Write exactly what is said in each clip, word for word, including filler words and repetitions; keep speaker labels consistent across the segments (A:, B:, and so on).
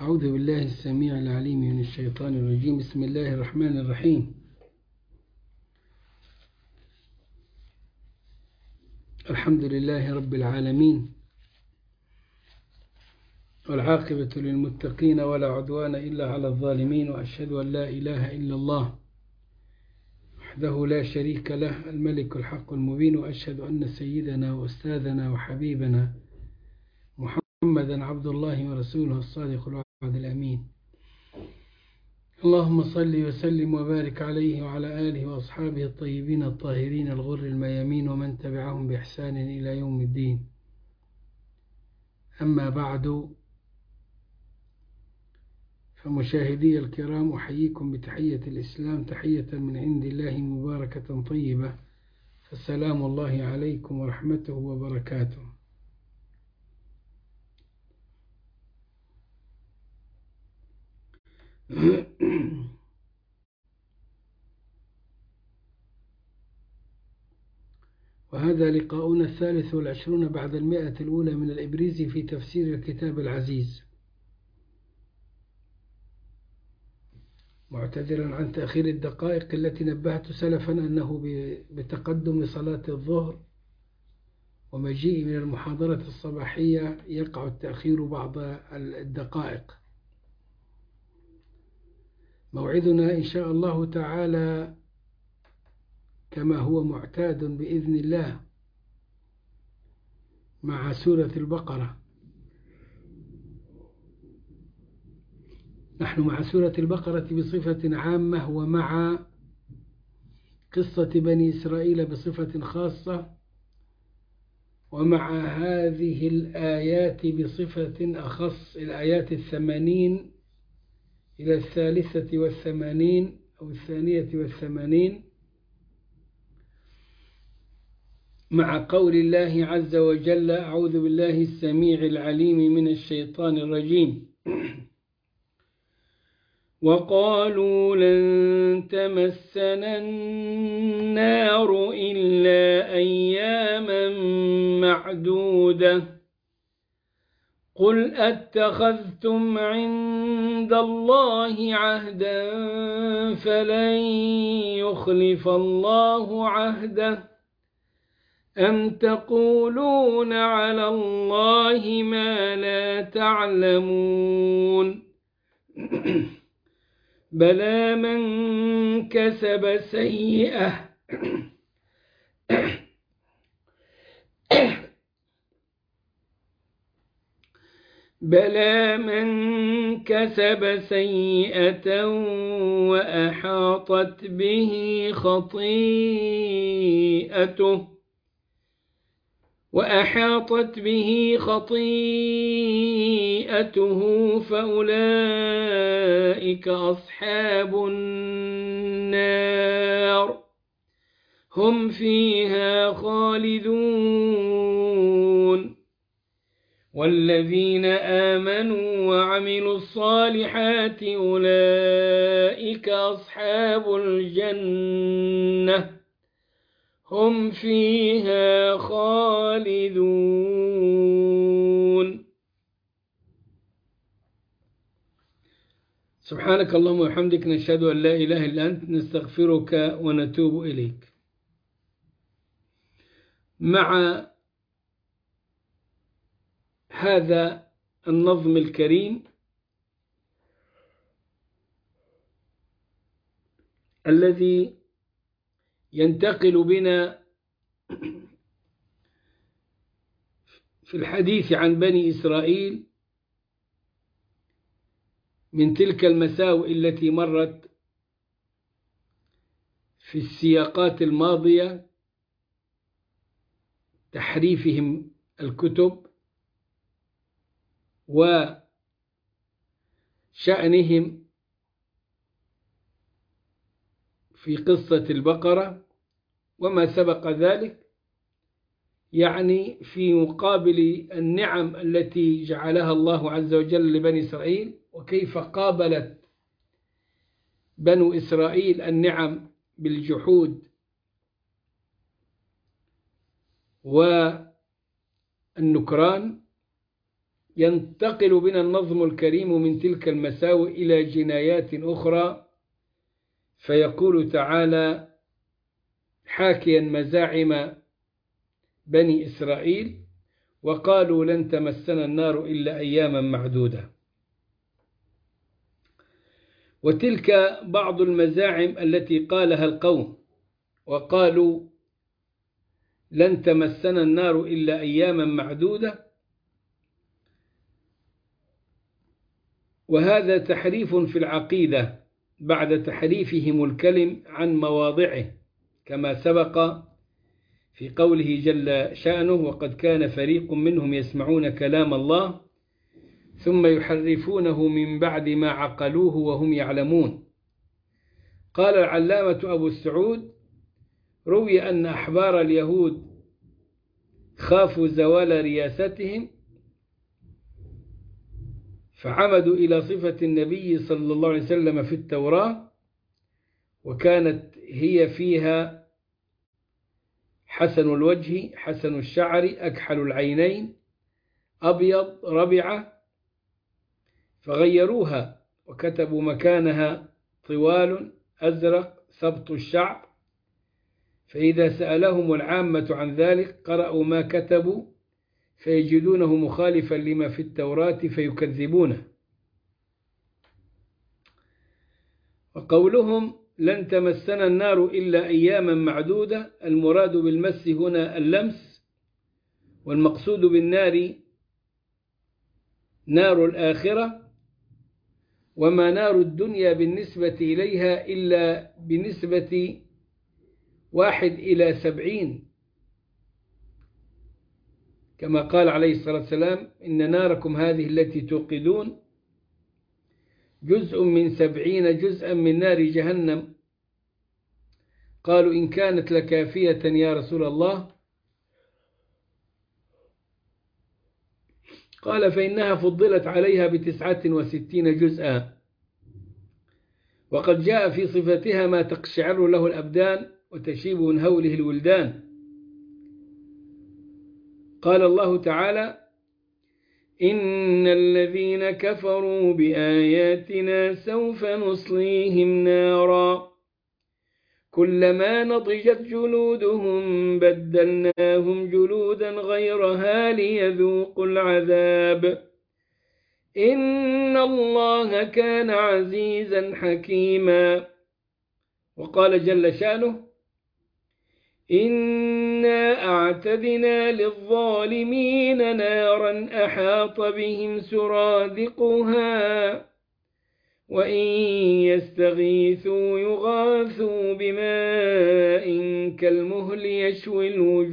A: أعوذ بالله السميع العليم من الشيطان الرجيم. بسم الله الرحمن الرحيم. الحمد لله رب العالمين، والعاقبة للمتقين ولا عدوان إلا على الظالمين، وأشهد أن لا إله إلا الله وحده لا شريك له الملك الحق المبين، وأشهد أن سيدنا وأستاذنا وحبيبنا محمدا عبد الله ورسوله الصادق الوعد الأمين. اللهم صل وسلم وبارك عليه وعلى آله وأصحابه الطيبين الطاهرين الغر الميامين، ومن تبعهم بإحسان إلى يوم الدين. أما بعد، فمشاهدي الكرام، أحييكم بتحية الإسلام، تحية من عند الله مباركة طيبة، فالسلام الله عليكم ورحمته وبركاته. وهذا لقاؤنا الثالث والعشرون بعد المئة الأولى من الإبريزي في تفسير الكتاب العزيز، معتذرا عن تأخير الدقائق التي نبهت سلفا أنه بتقدم صلاة الظهر ومجيء من المحاضرة الصباحية يقع التأخير بعض الدقائق. موعدنا إن شاء الله تعالى كما هو معتاد بإذن الله مع سورة البقرة. نحن مع سورة البقرة بصفة عامة، ومع قصة بني إسرائيل بصفة خاصة، ومع هذه الآيات بصفة أخص، الآيات الثمانين إلى الثالثة والثمانين أو الثانية والثمانين، مع قول الله عز وجل: أعوذ بالله السميع العليم من الشيطان الرجيم. وقالوا لن تمسنا النار إلا أياما معدودة قل أتخذتم عند الله عهدا فلن يخلف الله عهده أم تقولون على الله ما لا تعلمون بلى من كسب سيئة بلى من كسب سيئة وأحاطت به خطيئته وأحاطت به خطيئته فأولئك أصحاب النار هم فيها خالدون والذين آمنوا وعملوا الصالحات أولئك أصحاب الجنة هم فيها خالدون. سبحانك اللهم وبحمدك، نشهد أن لا إله إلا أنت، نستغفرك ونتوب إليك. مع هذا النظم الكريم الذي ينتقل بنا في الحديث عن بني إسرائيل من تلك المساوئ التي مرت في السياقات الماضية، تحريفهم الكتب وشأنهم في قصة البقرة وما سبق ذلك، يعني في مقابل النعم التي جعلها الله عز وجل لبني إسرائيل، وكيف قابلت بنو إسرائيل النعم بالجحود والنكران، ينتقل بنا النظم الكريم من تلك المساوئ إلى جنايات أخرى، فيقول تعالى حاكيا مزاعم بني إسرائيل: وقالوا لن تمسنا النار إلا أياما معدودة. وتلك بعض المزاعم التي قالها القوم، وقالوا لن تمسنا النار إلا أياما معدودة، وهذا تحريف في العقيدة بعد تحريفهم الكلم عن مواضعه، كما سبق في قوله جل شأنه: وقد كان فريق منهم يسمعون كلام الله ثم يحرفونه من بعد ما عقلوه وهم يعلمون. قال العلامة أبو السعود: روي أن أحبار اليهود خافوا زوال رياستهم فعمدوا إلى صفة النبي صلى الله عليه وسلم في التوراة، وكانت هي فيها حسن الوجه حسن الشعر أكحل العينين أبيض ربعة، فغيروها وكتبوا مكانها طوال أزرق سبط الشعر، فإذا سألهم العامة عن ذلك قرأوا ما كتبوا فيجدونه مخالفا لما في التوراة فيكذبونه. وقولهم لن تمسنا النار إلا أياما معدودة، المراد بالمس هنا اللمس، والمقصود بالنار نار الآخرة، وما نار الدنيا بالنسبة إليها إلا بنسبة واحد إلى سبعين، كما قال عليه الصلاة والسلام: إن ناركم هذه التي توقدون جزء من سبعين جزءا من نار جهنم. قالوا: إن كانت لكافية يا رسول الله؟ قال: فإنها فضلت عليها بتسعة وستين جزءا. وقد جاء في صفتها ما تقشعر له الأبدان وتشيب من هوله الولدان. قال الله تعالى: إن الذين كفروا بآياتنا سوف نصليهم نارا كلما نضجت جلودهم بدلناهم جلودا غيرها ليذوقوا العذاب إن الله كان عزيزا حكيما. وقال جل شأنه: إنا أعتدنا للظالمين نارا أحاط بهم سرادقها وإن يستغيثوا يغاثوا بماء كالمهل يشوي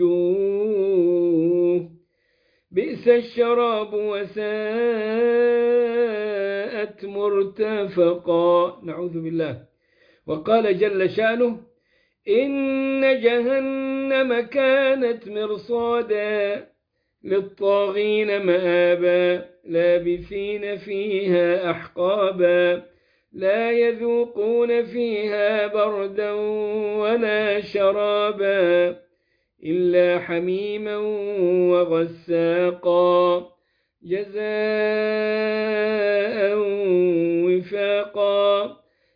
A: الوجوه بئس الشراب وساءت مرتفقا. نعوذ بالله. وقال جل شأنه: إن جهنم كانت مرصادا للطاغين مآبا لابثين فيها أحقابا لا يذوقون فيها بردا ولا شرابا إلا حميما وغساقا جزاء وفاقا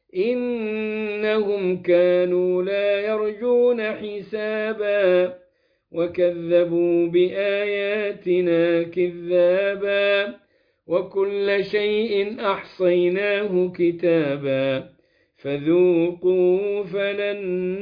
A: إنهم كانوا لا يرجون حسابا وكذبوا بآياتنا كذابا وكل شيء أحصيناه كتابا فذوقوا فلن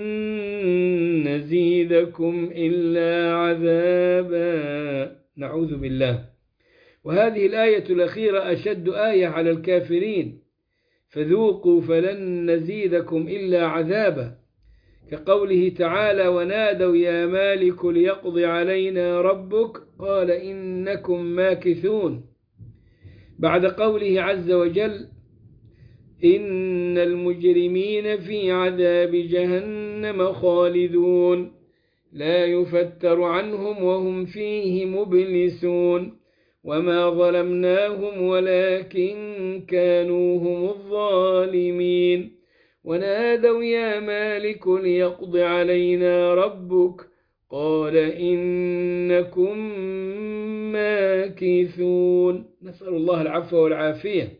A: نزيدكم إلا عذابا. نعوذ بالله. وهذه الآية الأخيرة أشد آية على الكافرين: فذوقوا فلن نزيدكم إلا عذابا، كقوله تعالى: ونادوا يا مالك ليقض علينا ربك قال إنكم ماكثون، بعد قوله عز وجل: إن المجرمين في عذاب جهنم خالدون لا يفتر عنهم وهم فيه مبلسون وما ظلمناهم ولكن كانوا هم الظالمين ونادوا يا مالك ليقض علينا ربك قال إنكم ماكثون. نسأل الله العفو والعافية.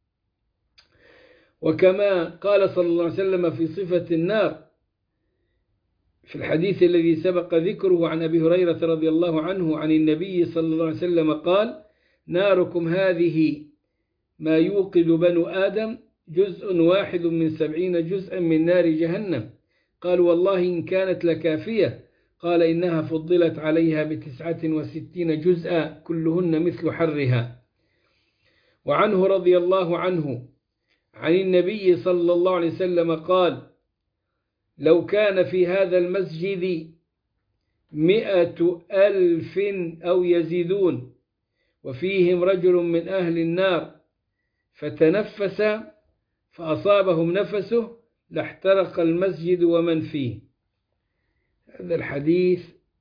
A: وكما قال صلى الله عليه وسلم في صفة النار في الحديث الذي سبق ذكره عن أبي هريرة رضي الله عنه عن النبي صلى الله عليه وسلم قال: ناركم هذه ما يوقد بنو آدم جزء واحد من سبعين جزءا من نار جهنم. قال: والله إن كانت لكافية. قال: إنها فضلت عليها بتسعة وستين جزءا كلهن مثل حرها. وعنه رضي الله عنه عن النبي صلى الله عليه وسلم قال: لو كان في هذا المسجد مئة ألف أو يزيدون وفيهم رجل من أهل النار فتنفس فأصابهم نفسه لاحترق المسجد ومن فيه. هذا الحديث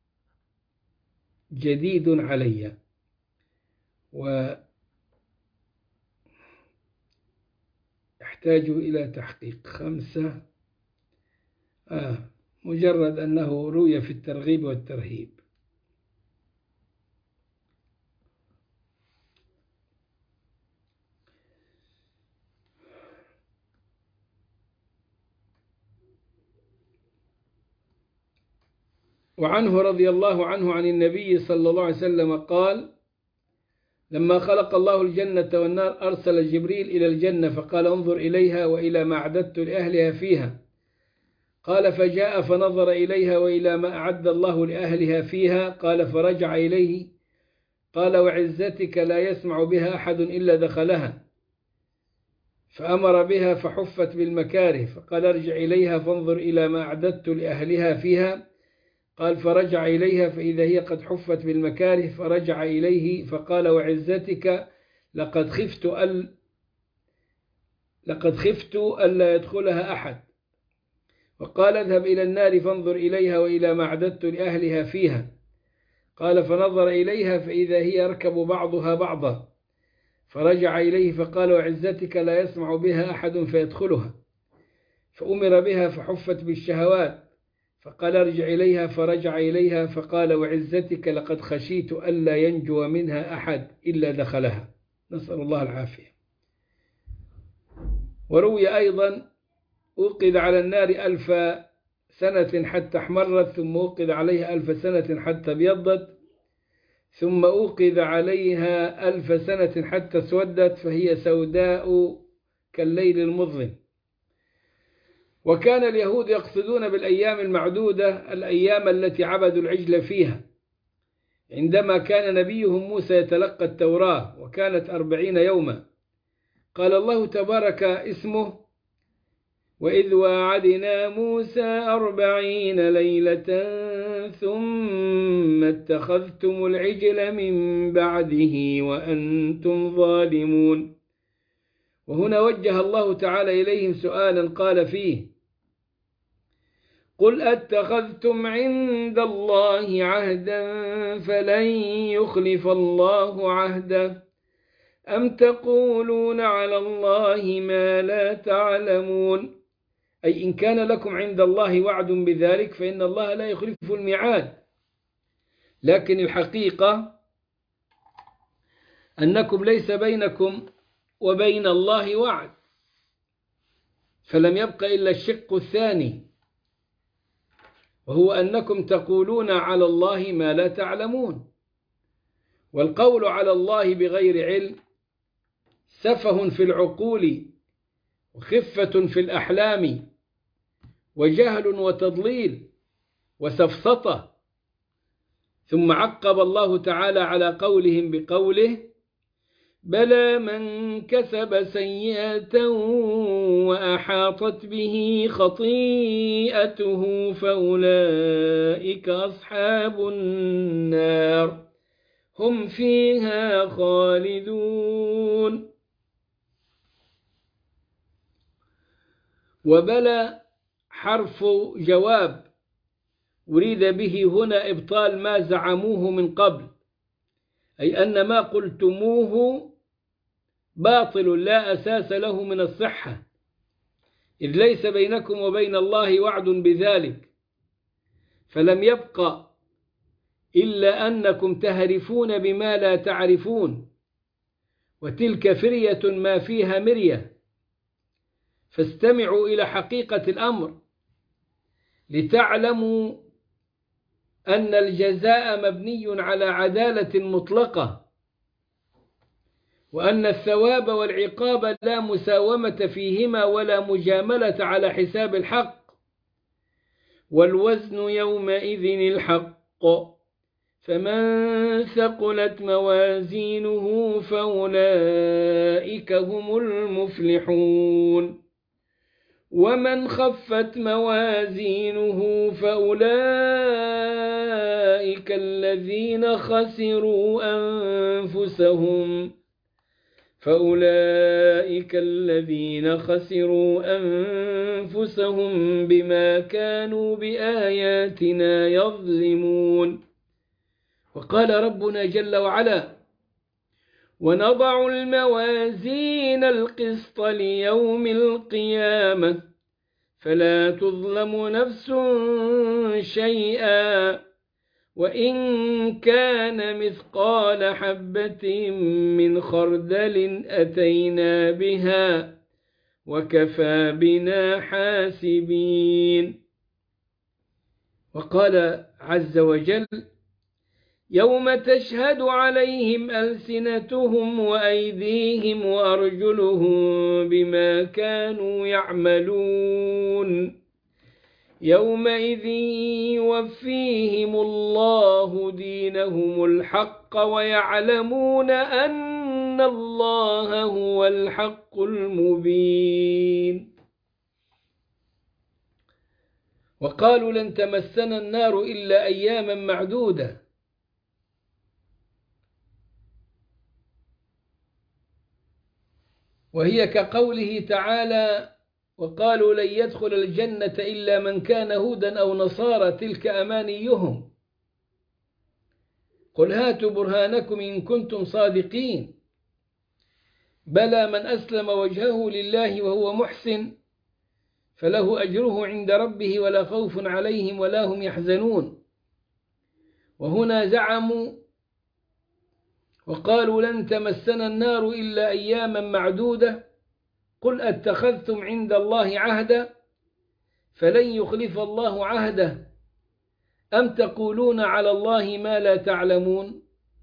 A: جديد علي ويحتاج إلى تحقيق. خمسة آه مجرد أنه روي في الترغيب والترهيب. وعنه رضي الله عنه عن النبي صلى الله عليه وسلم قال: لما خلق الله الجنة والنار أرسل جبريل إلى الجنة فقال: انظر إليها وإلى ما أعددت لأهلها فيها. قال: فجاء فنظر إليها وإلى ما أعد الله لأهلها فيها. قال: فرجع إليه. قال: وعزتك لا يسمع بها أحد إلا دخلها. فأمر بها فحفت بالمكاره. فقال: ارجع إليها فانظر إلى ما أعددت لأهلها فيها. قال: فرجع إليها فإذا هي قد حفت بالمكاره. فرجع إليه فقال: وعزتك لقد خفت أل لقد خفت ألا يدخلها أحد. وقال: اذهب إلى النار فانظر إليها وإلى ما أعددت لأهلها فيها. قال: فنظر إليها فإذا هي يركب بعضها بعضا. فرجع إليه فقال: وعزتك لا يسمع بها أحد فيدخلها. فأمر بها فحفت بالشهوات. فقال: ارجع إليها. فرجع إليها فقال: وعزتك لقد خشيت ألا ينجو منها أحد إلا دخلها. نسأل الله العافية. وروي أيضا: أوقد على النار ألف سنة حتى احمرت، ثم أوقد عليها ألف سنة حتى ابيضت، ثم أوقد عليها ألف سنة حتى اسودت، فهي سوداء كالليل المظلم. وكان اليهود يقصدون بالأيام المعدودة الأيام التي عبدوا العجل فيها، عندما كان نبيهم موسى يتلقى التوراة، وكانت أربعين يوما. قال الله تبارك اسمه: وإذ واعدنا موسى أربعين ليلة ثم اتخذتم العجل من بعده وأنتم ظالمون. وهنا وجه الله تعالى إليهم سؤالا قال فيه: قل أتخذتم عند الله عهدا فلن يخلف الله عهده أم تقولون على الله ما لا تعلمون. أي إن كان لكم عند الله وعد بذلك فإن الله لا يخلف الميعاد، لكن الحقيقة أنكم ليس بينكم وبين الله وعد، فلم يبق إلا الشق الثاني، وهو أنكم تقولون على الله ما لا تعلمون. والقول على الله بغير علم سفه في العقول وخفة في الأحلام وجهل وتضليل وسفسطة. ثم عقب الله تعالى على قولهم بقوله: بلى من كسب سيئة وأحاطت به خطيئته فأولئك أصحاب النار هم فيها خالدون. وبلى حرف جواب أريد به هنا إبطال ما زعموه من قبل، أي أن ما قلتموه باطل لا أساس له من الصحة، إذ ليس بينكم وبين الله وعد بذلك، فلم يبق إلا أنكم تهرفون بما لا تعرفون، وتلك فرية ما فيها مرية. فاستمعوا إلى حقيقة الأمر لتعلموا أن الجزاء مبني على عدالة مطلقة، وأن الثواب والعقاب لا مساومة فيهما ولا مجاملة على حساب الحق، والوزن يومئذ الحق. فمن ثقلت موازينه فأولئك هم المفلحون، ومن خفت موازينه فأولئك الذين خسروا أنفسهم فأولئك الذين خسروا أنفسهم بما كانوا بآياتنا يظلمون. وقال ربنا جل وعلا: ونضع الموازين القسط ليوم القيامة فلا تظلم نفس شيئا وإن كان مثقال حبة من خردل أتينا بها وكفى بنا حاسبين. وقال عز وجل: يوم تشهد عليهم ألسنتهم وأيديهم وأرجلهم بما كانوا يعملون يومئذ يوفيهم الله دينهم الحق ويعلمون أن الله هو الحق المبين. وقالوا لن تمسنا النار إلا أياما معدودة، وهي كقوله تعالى: وقالوا لن يدخل الجنة إلا من كان هودا أو نصارى تلك أمانيهم قل هاتوا برهانكم إن كنتم صادقين بلى من أسلم وجهه لله وهو محسن فله أجره عند ربه ولا خوف عليهم ولا هم يحزنون. وهنا زعموا وقالوا لن تمسنا النار إلا أياما معدودة قل أتخذتم عند الله عهدا فلن يخلف الله عهده أم تقولون على الله ما لا تعلمون.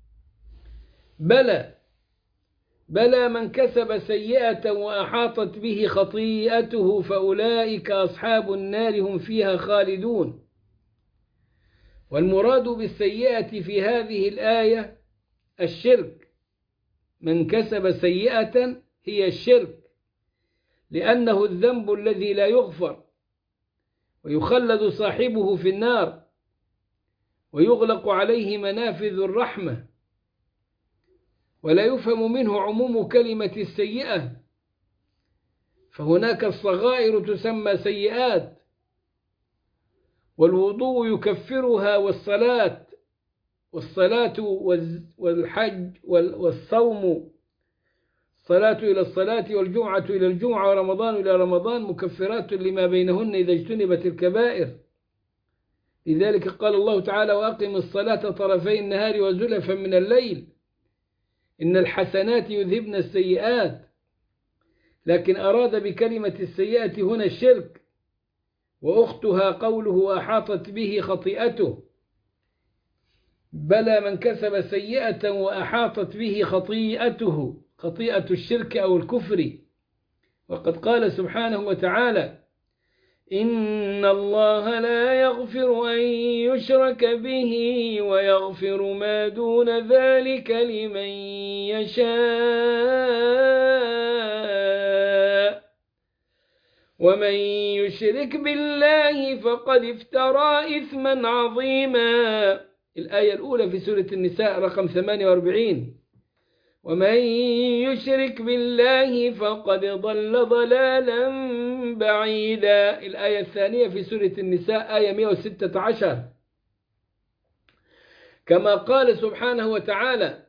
A: بلى بلى من كسب سيئة وأحاطت به خطيئته فأولئك أصحاب النار هم فيها خالدون. والمراد بالسيئة في هذه الآية الشرك، من كسب سيئة هي الشرك، لأنه الذنب الذي لا يغفر ويخلد صاحبه في النار ويغلق عليه منافذ الرحمة، ولا يفهم منه عموم كلمة السيئة، فهناك الصغائر تسمى سيئات، والوضوء يكفرها، والصلاة والصلاة والحج والصوم، الصلاة إلى الصلاة والجمعة إلى الجمعة ورمضان إلى رمضان مكفرات لما بينهن إذا اجتنبت الكبائر. لذلك قال الله تعالى: وأقم الصلاة طرفي النهار وزلفا من الليل إن الحسنات يذهبن السيئات. لكن أراد بكلمة السيئة هنا الشرك، وأختها قوله أحاطت به خطيئته. بلى من كسب سيئة وأحاطت به خطيئته، خطيئة الشرك أو الكفر. وقد قال سبحانه وتعالى: إن الله لا يغفر أن يشرك به ويغفر ما دون ذلك لمن يشاء ومن يشرك بالله فقد افترى إثما عظيما. الآية الأولى في سورة النساء رقم ثمانية وأربعين: ومن يشرك بالله فقد ضل ضلالا بعيدا. الآية الثانية في سورة النساء آية مئة وستة عشر. كما قال سبحانه وتعالى: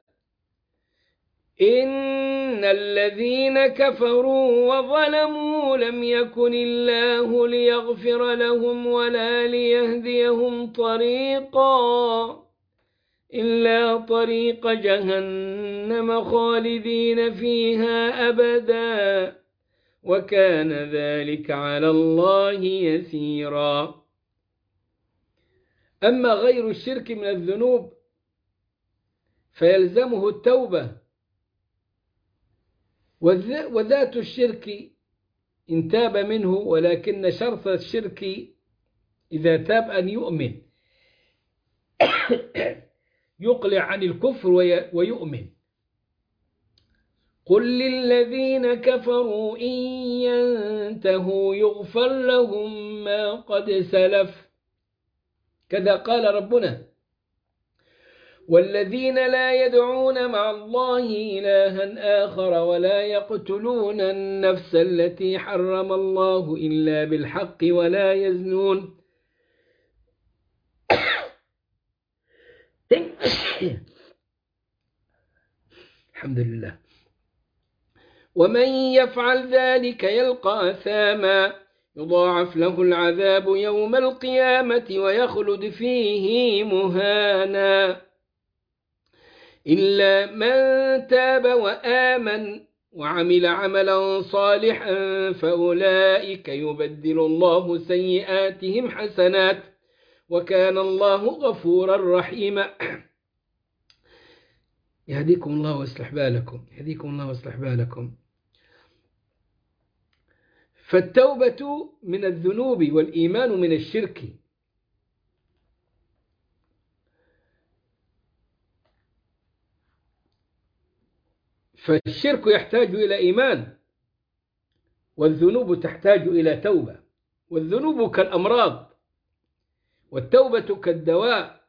A: إن الذين كفروا وظلموا لم يكن الله ليغفر لهم ولا ليهديهم طريقا إلا طريق جهنم خالدين فيها أبدا وكان ذلك على الله يسيرا. أما غير الشرك من الذنوب فيلزمه التوبة، وذات الشرك إن تاب منه، ولكن شرط الشرك إذا تاب أن يؤمن، يقلع عن الكفر ويؤمن. قل للذين كفروا إن ينتهوا يغفر لهم ما قد سلف، كذا قال ربنا. والذين لا يدعون مع الله إلها آخر ولا يقتلون النفس التي حرم الله إلا بالحق ولا يزنون الحمد لله. ومن يفعل ذلك يلقى أثاما يضاعف له العذاب يوم القيامة ويخلد فيه مهانا إلا من تاب وآمن وعمل عملا صالحا فأولئك يبدل الله سيئاتهم حسنات وكان الله غفورا رحيما. يهديكم الله ويصلح بالكم، يهديكم الله ويصلح بالكم. فالتوبة من الذنوب والإيمان من الشرك. فالشرك يحتاج إلى إيمان، والذنوب تحتاج إلى توبة. والذنوب كالأمراض والتوبة كالدواء،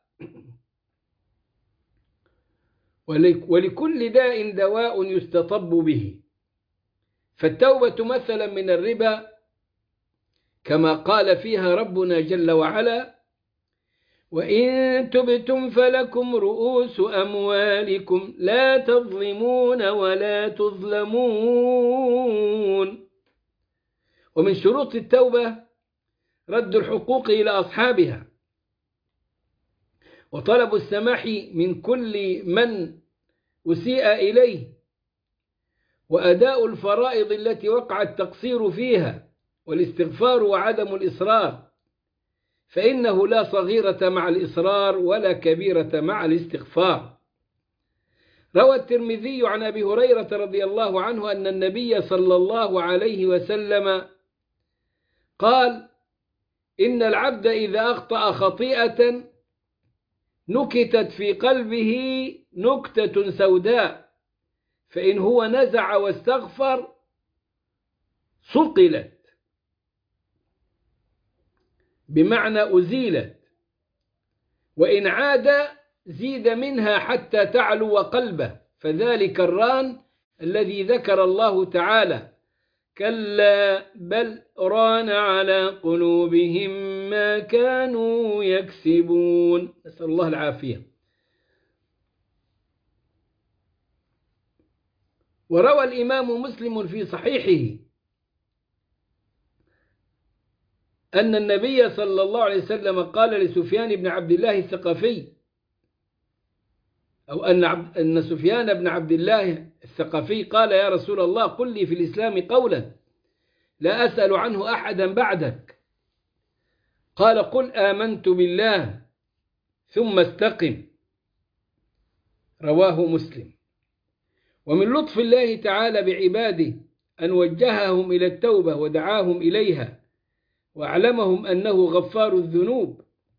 A: ولكل داء دواء يستطب به. فالتوبة مثلا من الربا كما قال فيها ربنا جل وعلا: وإن تبتم فلكم رؤوس أموالكم لا تظلمون ولا تظلمون. ومن شروط التوبة رد الحقوق إلى أصحابها، وطلب السماح من كل من أسيء إليه، وأداء الفرائض التي وقع التقصير فيها، والاستغفار وعدم الإصرار، فإنه لا صغيرة مع الإصرار ولا كبيرة مع الاستغفار. روى الترمذي عن أبي هريرة رضي الله عنه أن النبي صلى الله عليه وسلم قال: إن العبد إذا أخطأ خطيئة نكتت في قلبه نكتة سوداء، فإن هو نزع واستغفر صقلت، بمعنى أزيلت، وإن عاد زيد منها حتى تعلو قلبه، فذلك الران الذي ذكر الله تعالى: كلا بل ران على قلوبهم ما كانوا يكسبون. نسأل الله العافية. وروى الإمام مسلم في صحيحه أن النبي صلى الله عليه وسلم قال لسفيان بن عبد الله الثقفي، أو أن أن سفيان بن عبد الله الثقفي قال: يا رسول الله قل لي في الإسلام قولا لا أسأل عنه أحدا بعدك. قال: قل آمنت بالله ثم استقم. رواه مسلم. ومن لطف الله تعالى بعباده أن وجههم إلى التوبة ودعاهم إليها، وأعلمهم أنه غفار الذنوب،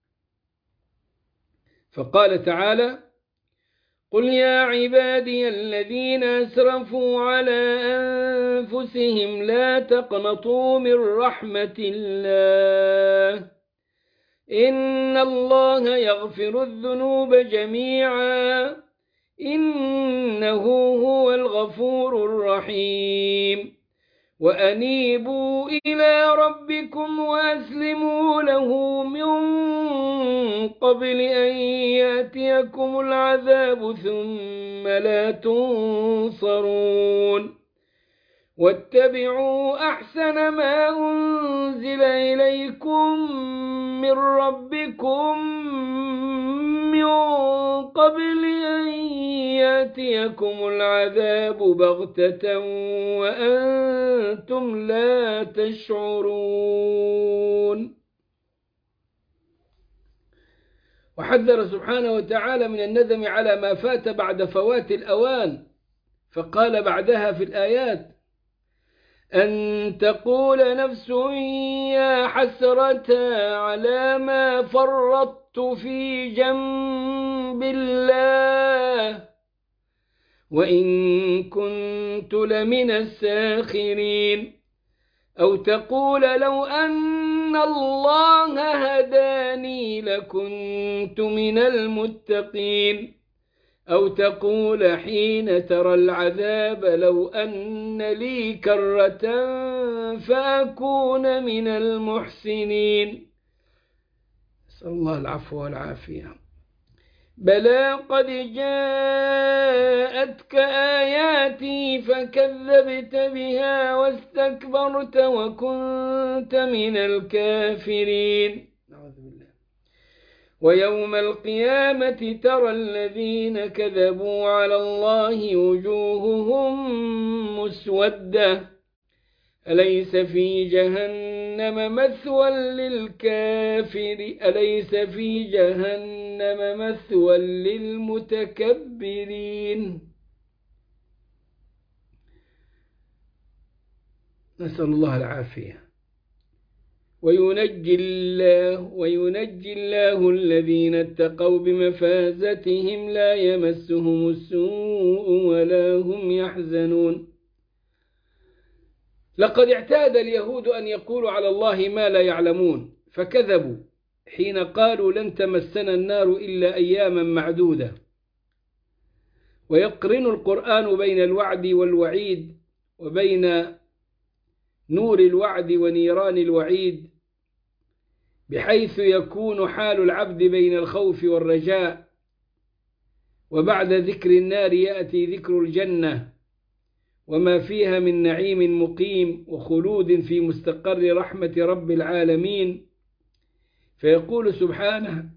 A: فقال تعالى: قل يا عبادي الذين أسرفوا على أنفسهم لا تقنطوا من رحمة الله إن الله يغفر الذنوب جميعا إنه هو الغفور الرحيم وأنيبوا إلى ربكم وأسلموا له من قبل أن يأتيكم العذاب ثم لا تنصرون واتبعوا أحسن ما أنزل إليكم من ربكم من قبل أن يأتيكم العذاب بغتة وأنتم لا تشعرون. وحذر سبحانه وتعالى من الندم على ما فات بعد فوات الأوان، فقال بعدها في الآيات: أن تقول نفس يا حسرة على ما فرطت في جنب الله وإن كنت لمن الساخرين، أو تقول لو أن الله هداني لكنت من المتقين، أو تقول حين ترى العذاب لو أن لي كرة فأكون من المحسنين. نسأل الله العفو والعافية. بلى قد جاءتك آياتي فكذبت بها واستكبرت وكنت من الكافرين. نعوذ بالله. ويوم القيامة ترى الذين كذبوا على الله وجوههم مسودة أليس في جهنم مثوى للكافر أليس في جهنم مثوى للمتكبرين. نسأل الله العافية. وينجي الله وينجي الله الذين اتقوا بمفازتهم لا يمسهم السوء ولا هم يحزنون. لقد اعتاد اليهود أن يقولوا على الله ما لا يعلمون، فكذبوا حين قالوا لن تمسنا النار إلا أياما معدودة. ويقرن القرآن بين الوعد والوعيد، وبين نور الوعد ونيران الوعيد، بحيث يكون حال العبد بين الخوف والرجاء، وبعد ذكر النار يأتي ذكر الجنة وما فيها من نعيم مقيم وخلود في مستقر رحمة رب العالمين. فيقول سبحانه: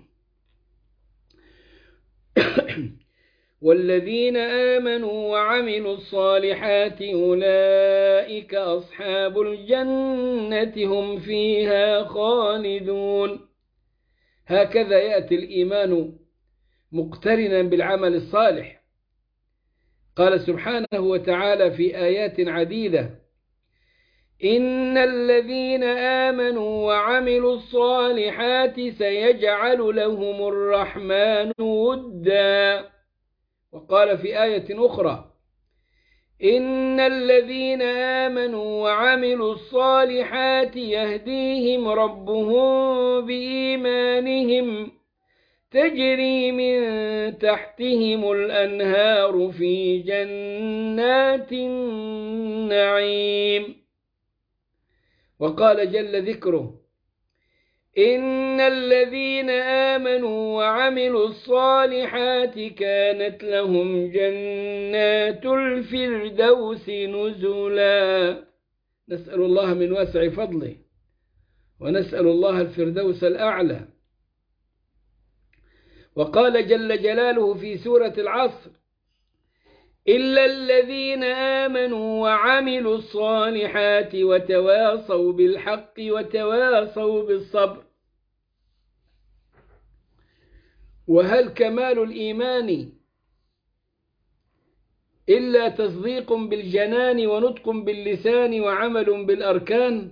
A: والذين آمنوا وعملوا الصالحات أولئك أصحاب الجنة هم فيها خالدون. هكذا يأتي الإيمان مقترنا بالعمل الصالح. قال سبحانه وتعالى في آيات عديدة: إن الذين آمنوا وعملوا الصالحات سيجعل لهم الرحمن ودا. وقال في آية أخرى: إن الذين آمنوا وعملوا الصالحات يهديهم ربهم بإيمانهم تجري من تحتهم الأنهار في جنات النعيم. وقال جل ذكره: إن الذين آمنوا وعملوا الصالحات كانت لهم جنات الفردوس نزلا. نسأل الله من واسع فضله، ونسأل الله الفردوس الأعلى. وقال جل جلاله في سورة العصر: إلا الذين آمنوا وعملوا الصالحات وتواصوا بالحق وتواصوا بالصبر. وهل كمال الإيمان إلا تصديق بالجنان ونطق باللسان وعمل بالأركان؟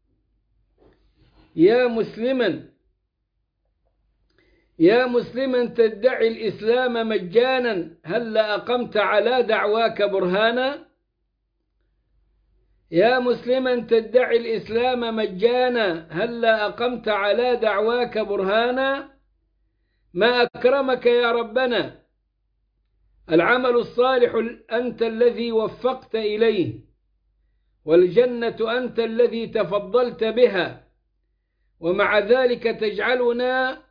A: يا مسلما يا مسلما تدعي الإسلام مجانا، هل أقمت على دعواك برهانا؟ يا مسلما تدعي الإسلام مجانا، هل أقمت على دعواك برهانا؟ ما أكرمك يا ربنا، العمل الصالح أنت الذي وفقت إليه، والجنة أنت الذي تفضلت بها، ومع ذلك تجعلنا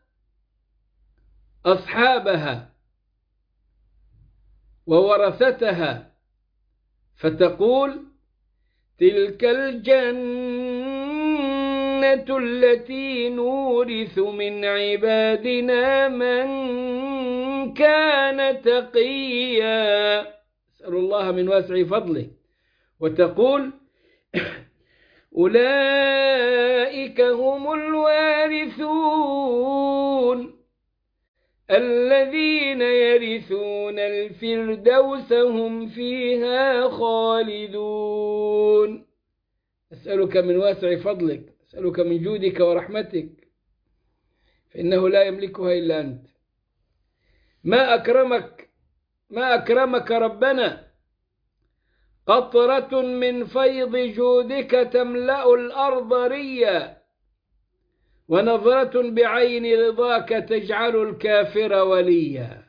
A: أصحابها وورثتها، فتقول: تلك الجنة التي نورث من عبادنا من كان تقيا. أسأل الله من واسع فضله. وتقول أولئك هم الوارثون الذين يرثون الفردوس هم فيها خالدون. أسألك من واسع فضلك، أسألك من جودك ورحمتك، فإنه لا يملكها إلا أنت. ما أكرمك ما أكرمك ربنا، قطرة من فيض جودك تملأ الأرض ريا، ونظرة بعين رضاك تجعل الكافر وليا.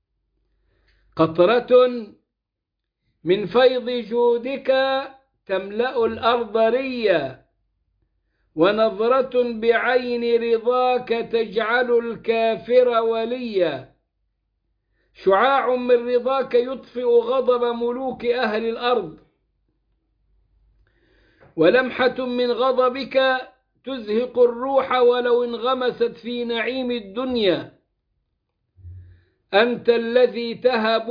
A: قطرة من فيض جودك تملأ الأرض ريا، ونظرة بعين رضاك تجعل الكافر وليا. شعاع من رضاك يطفئ غضب ملوك أهل الأرض، ولمحة من غضبك تزهق الروح ولو انغمست في نعيم الدنيا. أنت الذي تهب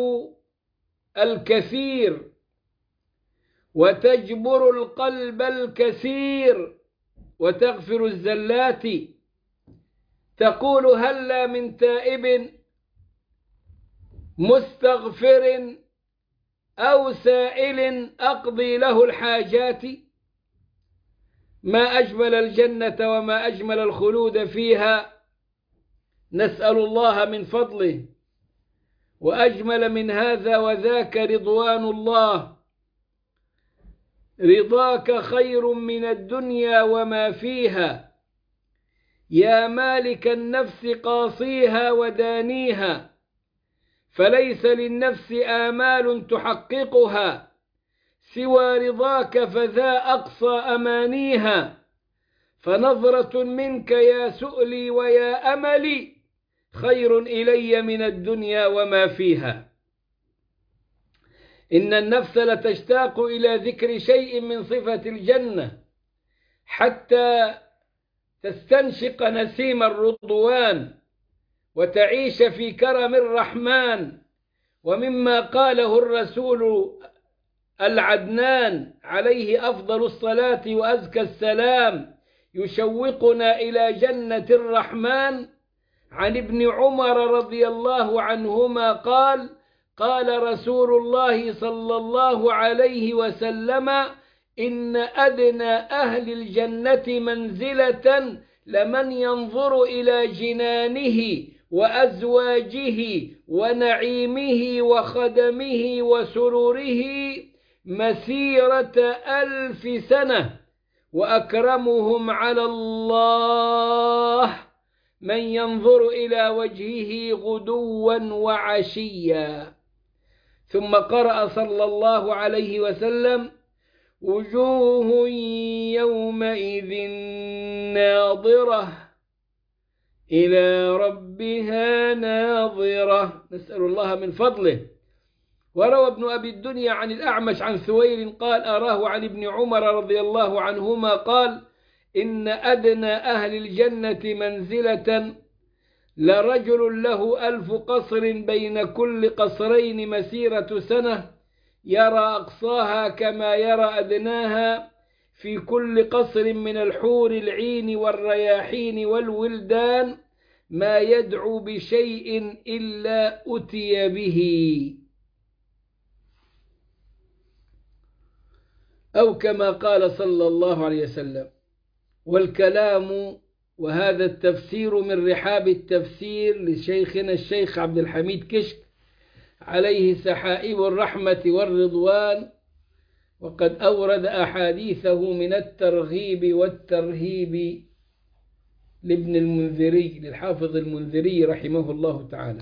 A: الكثير وتجبر القلب الكثير وتغفر الزلات. تقول هلا من تائب مستغفر أو سائل أقضي له الحاجات. ما أجمل الجنة وما أجمل الخلود فيها، نسأل الله من فضله. وأجمل من هذا وذاك رضوان الله. رضاك خير من الدنيا وما فيها، يا مالك النفس قاصيها ودانيها، فليس للنفس آمال تحققها سوى رضاك، فذا أقصى أمانيها. فنظرة منك يا سؤلي ويا أملي خير إلي من الدنيا وما فيها. إن النفس لتشتاق إلى ذكر شيء من صفة الجنة حتى تستنشق نسيم الرضوان وتعيش في كرم الرحمن. ومما قاله الرسول العدنان عليه أفضل الصلاة وأزكى السلام يشوقنا إلى جنة الرحمن، عن ابن عمر رضي الله عنهما قال: قال رسول الله صلى الله عليه وسلم: إن أدنى أهل الجنة منزلة لمن ينظر إلى جنانه وأزواجه ونعيمه وخدمه وسروره مسيرة ألف سنة، وأكرمهم على الله من ينظر إلى وجهه غدوا وعشيا. ثم قرأ صلى الله عليه وسلم: وجوه يومئذ ناظرة إلى ربها ناظرة. نسأل الله من فضله. وروى ابن أبي الدنيا عن الأعمش عن ثوير قال: أراه عن ابن عمر رضي الله عنهما قال: إن أدنى أهل الجنة منزلة لرجل له ألف قصر بين كل قصرين مسيرة سنة، يرى أقصاها كما يرى أدناها، في كل قصر من الحور العين والرياحين والولدان ما يدعو بشيء إلا أتي به. أو كما قال صلى الله عليه وسلم. والكلام وهذا التفسير من رحاب التفسير لشيخنا الشيخ عبد الحميد كشك عليه سحائب الرحمة والرضوان، وقد أورد أحاديثه من الترغيب والترهيب لابن المنذري للحافظ المنذري رحمه الله تعالى.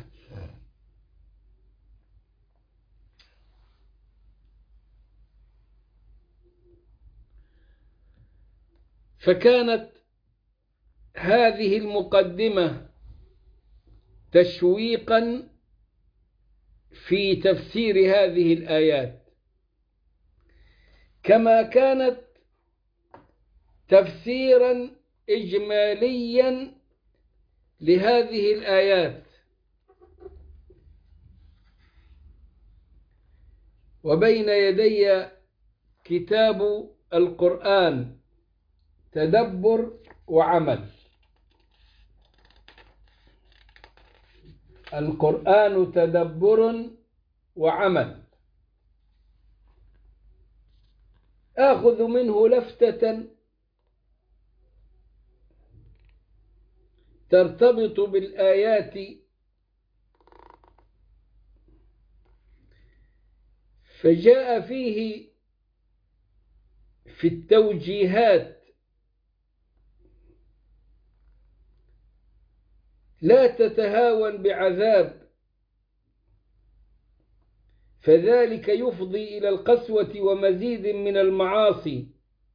A: فكانت هذه المقدمة تشويقا في تفسير هذه الآيات، كما كانت تفسيرا إجماليا لهذه الآيات. وبين يدي كتاب القرآن تدبر وعمل. القرآن تدبر وعمل. آخذ منه لفتة ترتبط بالآيات، فجاء فيه في التوجيهات: لا تتهاون بعذاب فذلك يفضي إلى القسوة ومزيد من المعاصي،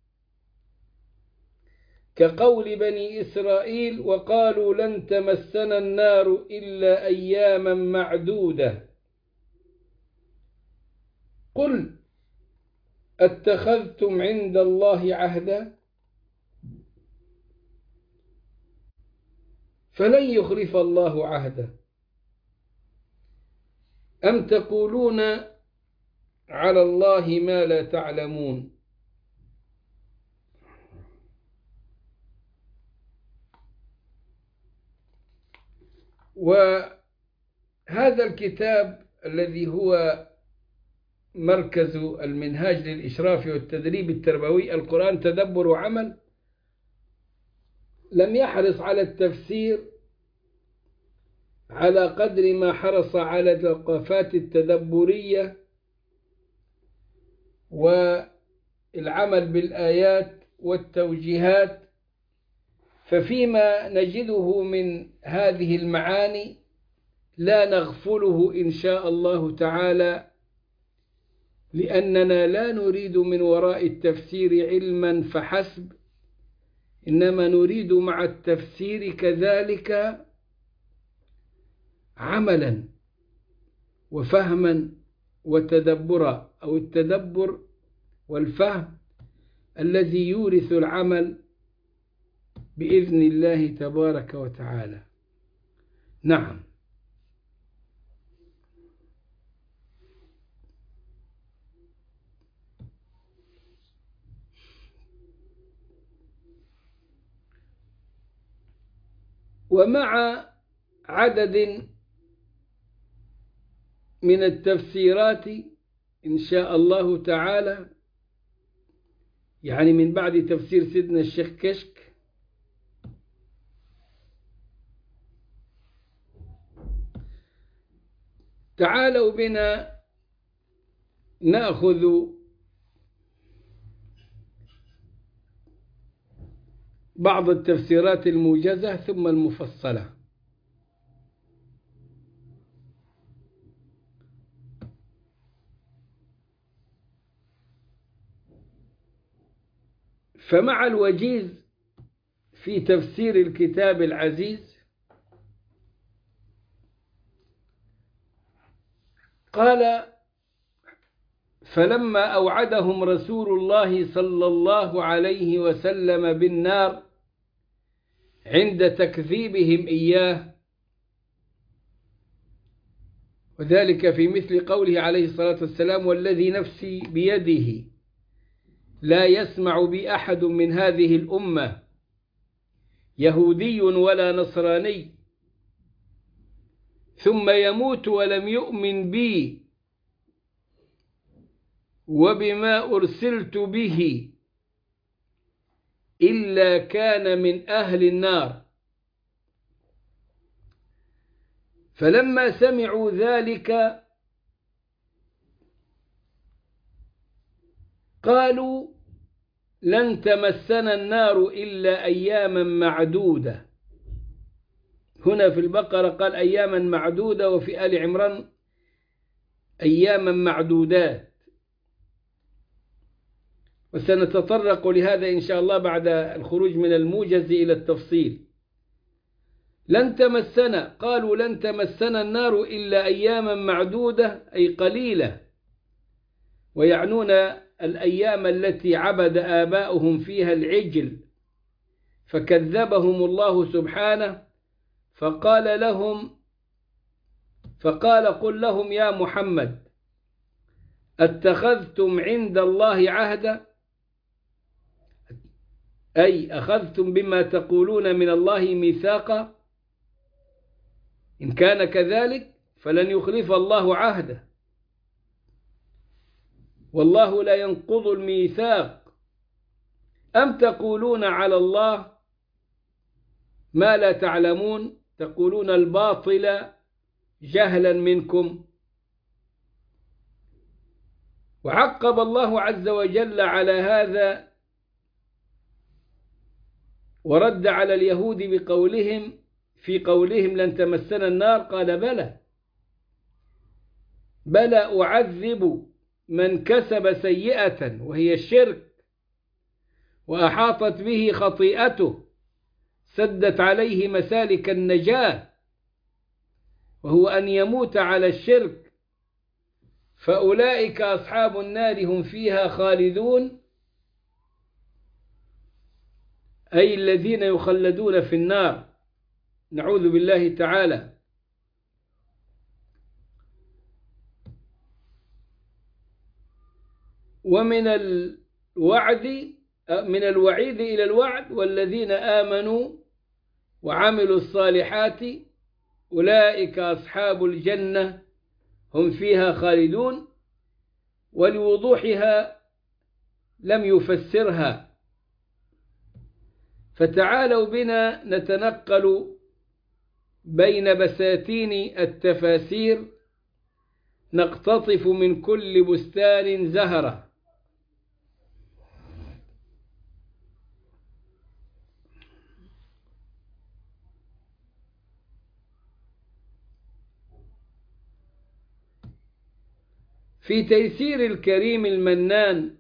A: كقول بني إسرائيل: وقالوا لن تمسنا النار إلا أياما معدودة. قل اتخذتم عند الله عهدا فلن يخلف الله عهده أم تقولون على الله ما لا تعلمون. وهذا الكتاب الذي هو مركز المنهاج للإشراف والتدريب التربوي، القرآن تدبر وعمل، لم يحرص على التفسير على قدر ما حرص على الوقفات التدبرية والعمل بالآيات والتوجيهات. ففيما نجده من هذه المعاني لا نغفله إن شاء الله تعالى، لأننا لا نريد من وراء التفسير علما فحسب، إنما نريد مع التفسير كذلك عملا وفهما وتدبرا، أو التدبر والفهم الذي يورث العمل بإذن الله تبارك وتعالى. نعم. ومع عدد من التفسيرات إن شاء الله تعالى، يعني من بعد تفسير سيدنا الشيخ كشك، تعالوا بنا نأخذ بعض التفسيرات الموجزة ثم المفصلة. فمع الوجيز في تفسير الكتاب العزيز قال: فلما أوعدهم رسول الله صلى الله عليه وسلم بالنار عند تكذيبهم إياه، وذلك في مثل قوله عليه الصلاة والسلام: والذي نفسي بيده لا يسمع بي أحد من هذه الأمة يهودي ولا نصراني ثم يموت ولم يؤمن بي وبما أرسلت به إلا كان من أهل النار. فلما سمعوا ذلك قالوا: لن تمسنا النار إلا أياما معدودة. هنا في البقرة قال أياما معدودة، وفي آل عمران أياما معدودات، وسنتطرق لهذا إن شاء الله بعد الخروج من الموجز إلى التفصيل. لن تمسنا، قالوا لن تمسنا النار إلا أياما معدودة، أي قليلة، ويعنون الأيام التي عبد آباؤهم فيها العجل فكذبهم الله سبحانه، فقال لهم فقال قل لهم يا محمد اتخذتم عند الله عهدا، أي أخذتم بما تقولون من الله ميثاقا، إن كان كذلك فلن يخلف الله عهده، والله لا ينقض الميثاق. أم تقولون على الله ما لا تعلمون، تقولون الباطل جهلا منكم. وعقب الله عز وجل على هذا ورد على اليهود بقولهم في قولهم لن تمسنا النار، قال بلى بلى أعذب من كسب سيئة وهي الشرك وأحاطت به خطيئته سدت عليه مسالك النجاة وهو أن يموت على الشرك، فأولئك أصحاب النار هم فيها خالدون، أي الذين يخلدون في النار، نعوذ بالله تعالى. ومن الوعد من الوعيد إلى الوعد، والذين آمنوا وعملوا الصالحات أولئك أصحاب الجنة هم فيها خالدون. ولوضوحها لم يفسرها، فتعالوا بنا نتنقل بين بساتين التفاسير نقتطف من كل بستان زهرة. في تيسير الكريم المنان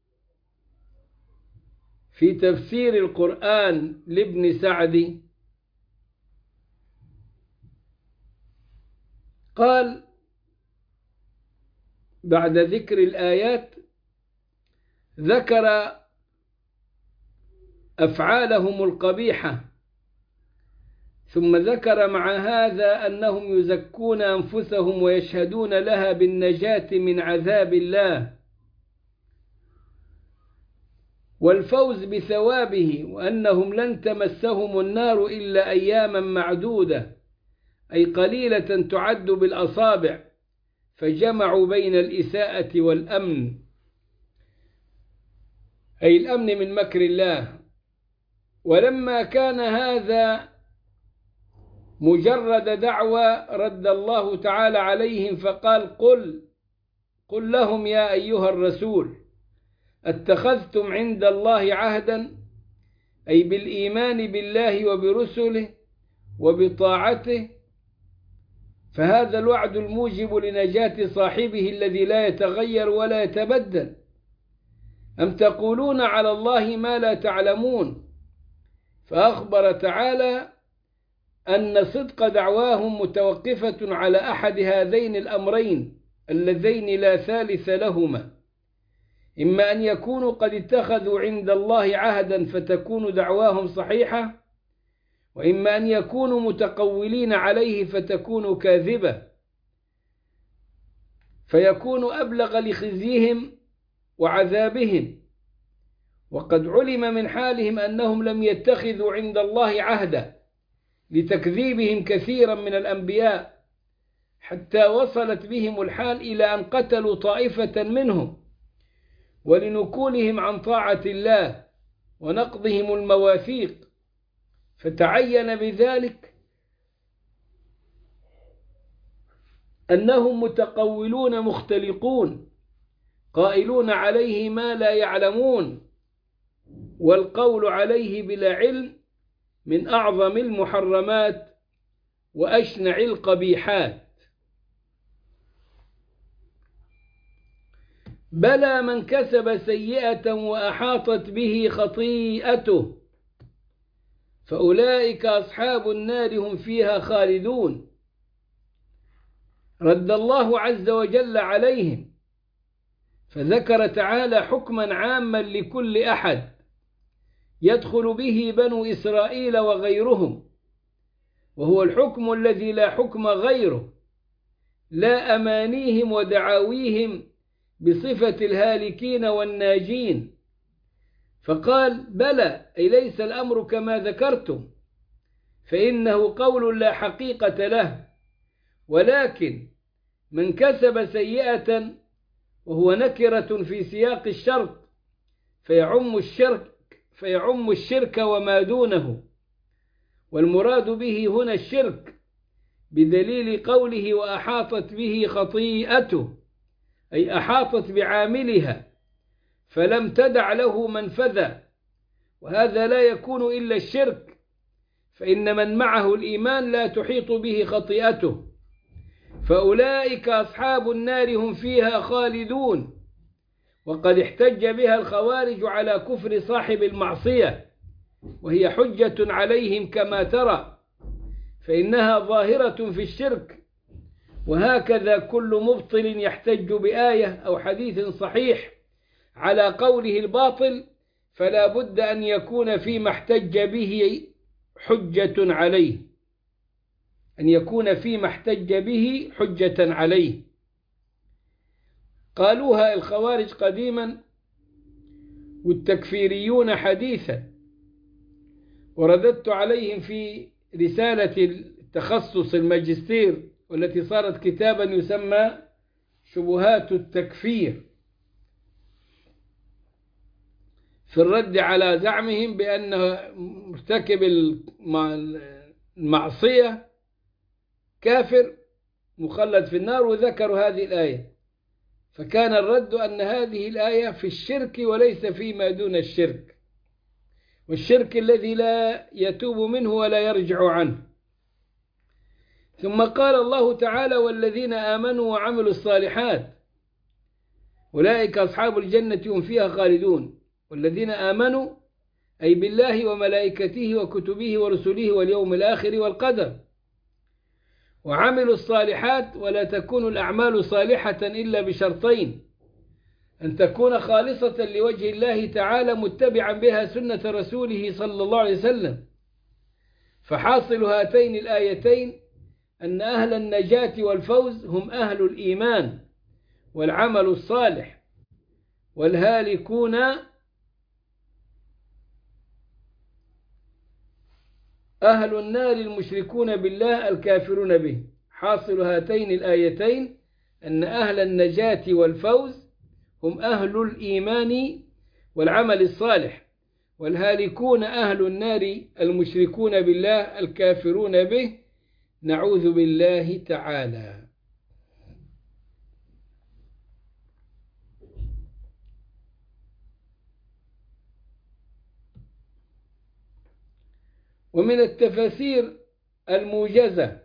A: في تفسير القرآن لابن سعدي قال بعد ذكر الآيات ذكر أفعالهم القبيحة، ثم ذكر مع هذا أنهم يزكون أنفسهم ويشهدون لها بالنجاة من عذاب الله والفوز بثوابه، وأنهم لن تمسهم النار إلا أياما معدودة، أي قليلة تعد بالأصابع، فجمعوا بين الإساءة والأمن، أي الأمن من مكر الله. ولما كان هذا مجرد دعوة رد الله تعالى عليهم فقال قل قل لهم يا أيها الرسول اتخذتم عند الله عهدا، أي بالإيمان بالله وبرسله وبطاعته، فهذا الوعد الموجب لنجاة صاحبه الذي لا يتغير ولا يتبدل. أم تقولون على الله ما لا تعلمون، فأخبر تعالى أن صدق دعواهم متوقفة على أحد هذين الأمرين اللذين لا ثالث لهما، إما أن يكونوا قد اتخذوا عند الله عهدا فتكون دعواهم صحيحة، وإما أن يكونوا متقولين عليه فتكون كاذبة، فيكون أبلغ لخزيهم وعذابهم. وقد علم من حالهم أنهم لم يتخذوا عند الله عهدا لتكذيبهم كثيرا من الأنبياء، حتى وصلت بهم الحال إلى أن قتلوا طائفة منهم، ولنكولهم عن طاعة الله ونقضهم المواثيق، فتعين بذلك أنهم متقولون مختلقون قائلون عليه ما لا يعلمون، والقول عليه بلا علم من أعظم المحرمات وأشنع القبيحات. بلى من كسب سيئة وأحاطت به خطيئته فأولئك أصحاب النار هم فيها خالدون. رد الله عز وجل عليهم فذكر تعالى حكما عاما لكل أحد يدخل به بنو إسرائيل وغيرهم، وهو الحكم الذي لا حكم غيره، لا أمانيهم ودعاويهم بصفة الهالكين والناجين، فقال بلى، أي ليس الأمر كما ذكرتم، فإنه قول لا حقيقة له، ولكن من كسب سيئة وهو نكرة في سياق الشرط فيعم الشرك فيعم الشرك وما دونه، والمراد به هنا الشرك بدليل قوله وأحاطت به خطيئته، أي أحاطت بعاملها فلم تدع له منفذا، وهذا لا يكون إلا الشرك، فإن من معه الإيمان لا تحيط به خطيئته، فأولئك أصحاب النار هم فيها خالدون. وقد احتج بها الخوارج على كفر صاحب المعصية، وهي حجة عليهم كما ترى، فإنها ظاهرة في الشرك، وهكذا كل مبطل يحتج بآية أو حديث صحيح على قوله الباطل فلا بد أن يكون فيما احتج به حجة عليه أن يكون فيما احتج به حجة عليه. قالوها الخوارج قديما والتكفيريون حديثا، ورددت عليهم في رسالة التخصص الماجستير والتي صارت كتابا يسمى شبهات التكفير، في الرد على زعمهم بأن مرتكب المعصية كافر مخلد في النار، وذكروا هذه الآية، فكان الرد أن هذه الآية في الشرك وليس فيما دون الشرك، والشرك الذي لا يتوب منه ولا يرجع عنه. ثم قال الله تعالى والذين آمنوا وعملوا الصالحات أولئك أصحاب الجنة هم فيها خالدون. والذين آمنوا أي بالله وملائكته وكتبه ورسله واليوم الآخر والقدر، وعملوا الصالحات، ولا تكون الأعمال صالحة إلا بشرطين: أن تكون خالصة لوجه الله تعالى متبعا بها سنة رسوله صلى الله عليه وسلم. فحاصل هاتين الآيتين أن أهل النجاة والفوز هم أهل الإيمان والعمل الصالح، والهالكون أهل النار المشركون بالله الكافرون به. حاصل هاتين الآيتين أن أهل النجاة والفوز هم أهل الإيمان والعمل الصالح، والهالكون أهل النار المشركون بالله الكافرون به، نعوذ بالله تعالى. ومن التفاسير الموجزة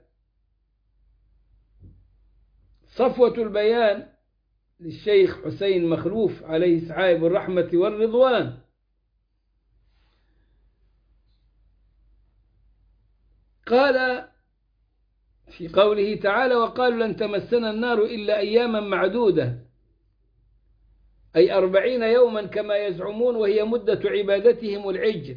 A: صفوة البيان للشيخ حسين مخلوف عليه سعائب الرحمة والرضوان، قال في قوله تعالى وقالوا لن تمسنا النار إلا أياما معدودة، أي أربعين يوما كما يزعمون، وهي مدة عبادتهم العجل.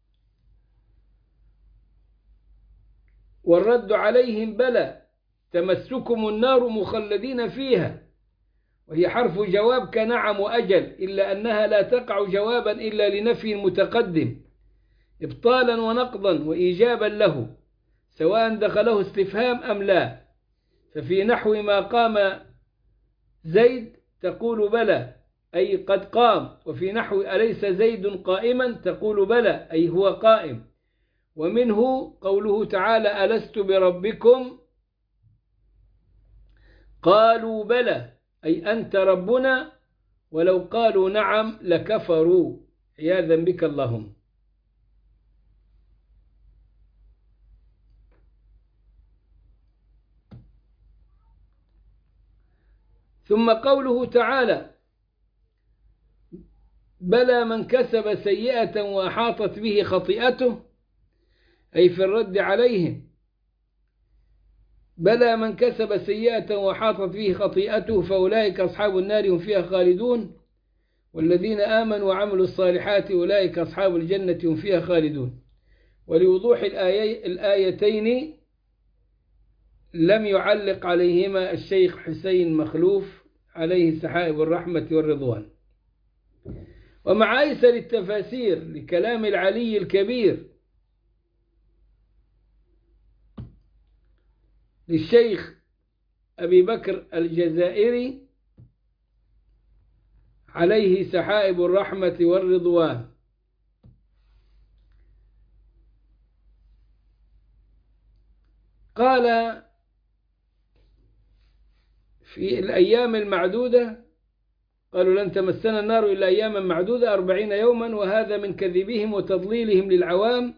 A: والرد عليهم بلى، تمسكم النار مخلدين فيها، وهي حرف جواب كنعم وأجل، إلا أنها لا تقع جوابا إلا لنفي متقدم إبطالا ونقضا وإيجابا له، سواء دخله استفهام أم لا. ففي نحو ما قام زيد تقول بلى أي قد قام، وفي نحو أليس زيد قائما تقول بلى أي هو قائم. ومنه قوله تعالى ألست بربكم قالوا بلى أي أنت ربنا، ولو قالوا نعم لكفروا عياذا بك اللهم. ثم قوله تعالى بلى من كسب سيئة وأحاطت به خطيئته، أي في الرد عليهم: بلى من كسب سيئة وحاطت به خطيئته فأولئك أصحاب النار هم فيها خالدون. والذين آمنوا وعملوا الصالحات أولئك أصحاب الجنة هم فيها خالدون. ولوضوح الآية الآيتين لم يعلق عليهما الشيخ حسين مخلوف عليه سحائب الرحمة والرضوان. ومع أيسر التفاسير لكلام العلي الكبير للشيخ أبي بكر الجزائري عليه سحائب الرحمة والرضوان، قال في الأيام المعدودة، قالوا لن تمسنا النار إلا أياما معدودة أربعين يوما، وهذا من كذبهم وتضليلهم للعوام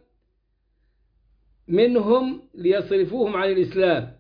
A: منهم ليصرفوهم عن الإسلام.